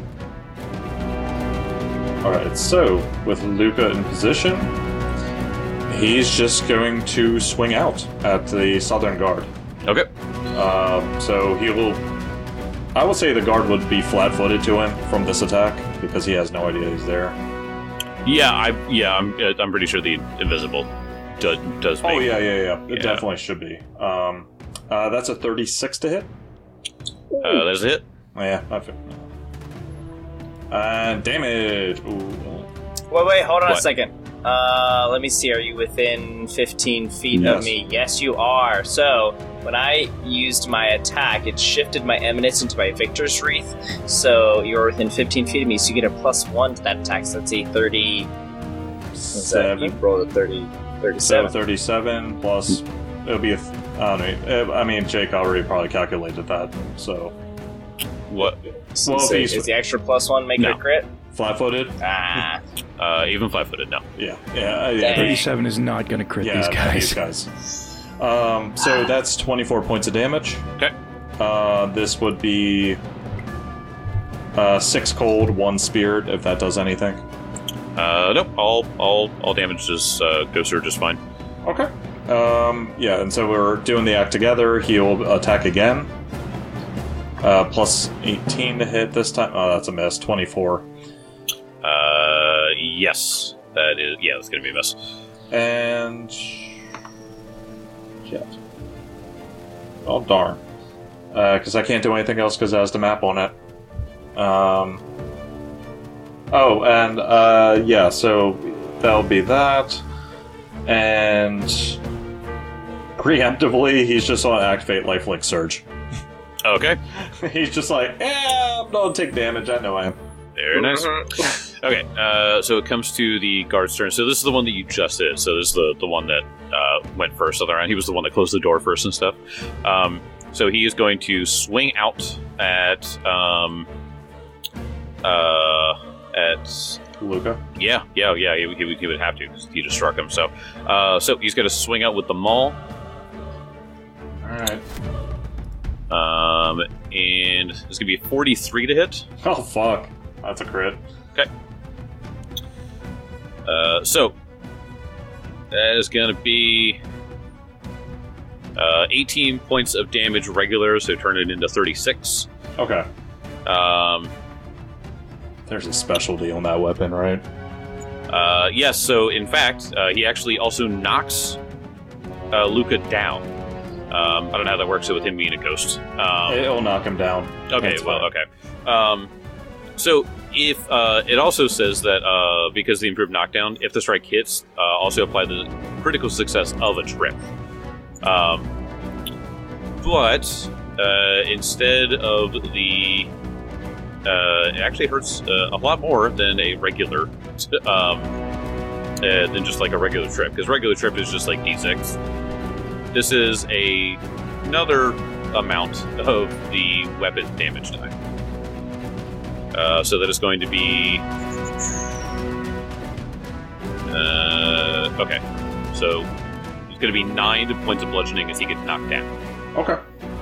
All right. So with Luca in position, he's just going to swing out at the southern guard. Okay. Um, so he will. I would say the guard would be flat-footed to him from this attack because he has no idea he's there. Yeah, I yeah I'm uh, I'm pretty sure the invisible does does. Make, Oh yeah, yeah, yeah. It Yeah. definitely should be. Um, uh, that's a thirty-six to hit. Uh, that's it. Oh, yeah, not fit. And damage. Ooh. Wait, wait, hold on What? a second. Uh, let me see. Are you within fifteen feet Yes. of me? Yes, you are. So, when I used my attack, it shifted my eminence into my Victor's Wreath. So, you're within fifteen feet of me, so you get a plus one to that attack. So, that's a thirty. What's that? You Seven. rolled a thirty, So thirty-seven. thirty-seven plus. It'll be a. Th- I don't know. I mean, Jake already probably calculated that. So What? So, well, so if he's- is the extra plus one making No. a crit? flat-footed. Ah, Uh, even flat-footed? No. Yeah, yeah, yeah. Dang. thirty-seven is not going to crit Yeah, these no, guys. These guys. Um, so that's twenty-four points of damage. Okay. Uh, this would be uh, six cold, one speared, if that does anything. Uh, nope. All all all damage just uh, goes through just fine. Okay. Um, yeah, and so we're doing the act together. He'll attack again. Uh, plus eighteen to hit this time. Oh, that's a miss. twenty-four. Uh, yes, that is. Yeah, that's gonna be a miss. And. Shit. Oh, darn. Because I can't do anything else because it has the map on it. Um. Oh, and, uh, yeah, so that'll be that. And. Preemptively, he's just on Activate Lifelink Surge. Okay. He's just like, yeah, I'm gonna take damage. I know I am. Very nice. Okay, uh, so it comes to the guard's turn. So this is the one that you just did. So this is the, the one that uh, went first other round. He was the one that closed the door first and stuff. Um, so he is going to swing out at um, uh, at Luca. yeah yeah yeah he, he, would- he would have to 'cause he just struck him. So uh, so he's going to swing out with the maul. Alright. Um, and it's going to be a forty-three to hit. Oh, fuck. That's a crit. Okay. Uh, so that is going to be uh, eighteen points of damage regular, so turn it into thirty-six. Okay. Um, There's a specialty on that weapon, right? uh, yes, so in fact, uh, he actually also knocks uh, Luca down. Um, I don't know how that works with him being a ghost. Um, It'll knock him down. Okay, That's well, fine. okay. Um, so if uh, it also says that uh, because of the improved knockdown, if the strike hits, uh, also apply the critical success of a trip. Um, but uh, instead of the, uh, it actually hurts uh, a lot more than a regular, um, uh, than just like a regular trip, because regular trip is just like D six. This is a another amount of the weapon damage die. Uh, so that is going to be... Uh, okay. So it's going to be nine points of bludgeoning as he gets knocked down. Okay.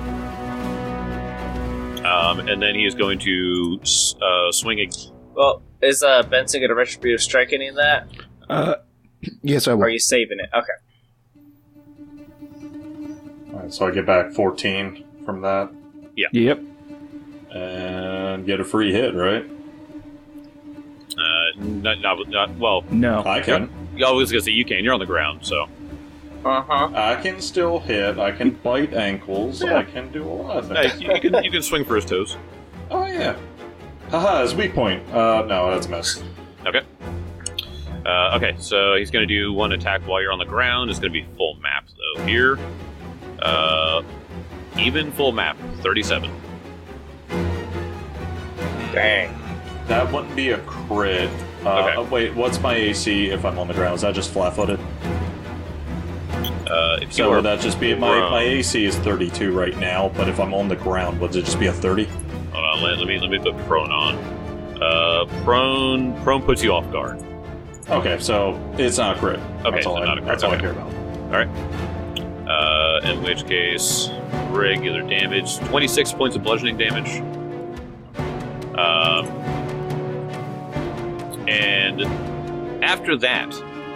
Um, and then he is going to uh, swing a... well, is uh, Benson going to retributive strike any of that? Uh, yes, I Or will. are you saving it? Okay. Alright, so I get back fourteen from that. Yep. And get a free hit, right? Uh, not, not, not, well, No. I can. I was going to say you can. You're on the ground, so... Uh-huh. I can still hit. I can bite ankles. Yeah. I can do a lot of Hey, things. you, you can you can swing for his toes. Oh, yeah. Haha, his weak point. Uh, no, that's a miss. Okay. Uh, okay, so he's going to do one attack while you're on the ground. It's going to be full map, though. Here, uh, even full map, thirty-seven. Dang. That wouldn't be a crit. Uh, Okay. uh, wait, what's my A C if I'm on the ground? Is that just flat-footed? Uh, if you So are would that just be my prone- my A C is thirty-two right now, but if I'm on the ground, would it just be a thirty? Hold on, let, let me let me put prone on. Uh, prone prone puts you off guard. Okay, so it's not a crit. Okay, that's all, so I, not a crit. that's all Okay. I care about. All right. Uh, in which case, regular damage, twenty-six points of bludgeoning damage. Um, and after that,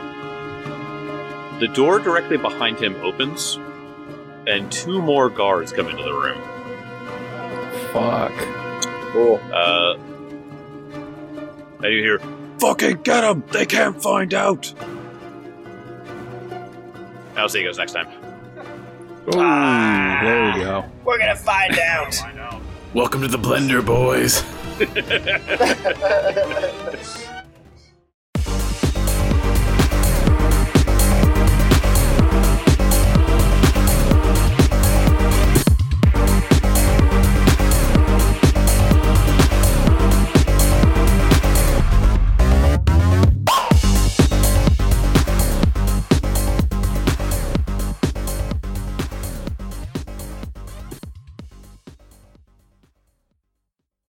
the door directly behind him opens, and two more guards come into the room. Fuck. Cool. Uh, and you hear, "Fucking get them! They can't find out." I'll see you guys next time. Ooh, there we go. We're gonna find out. Welcome to the blender, boys.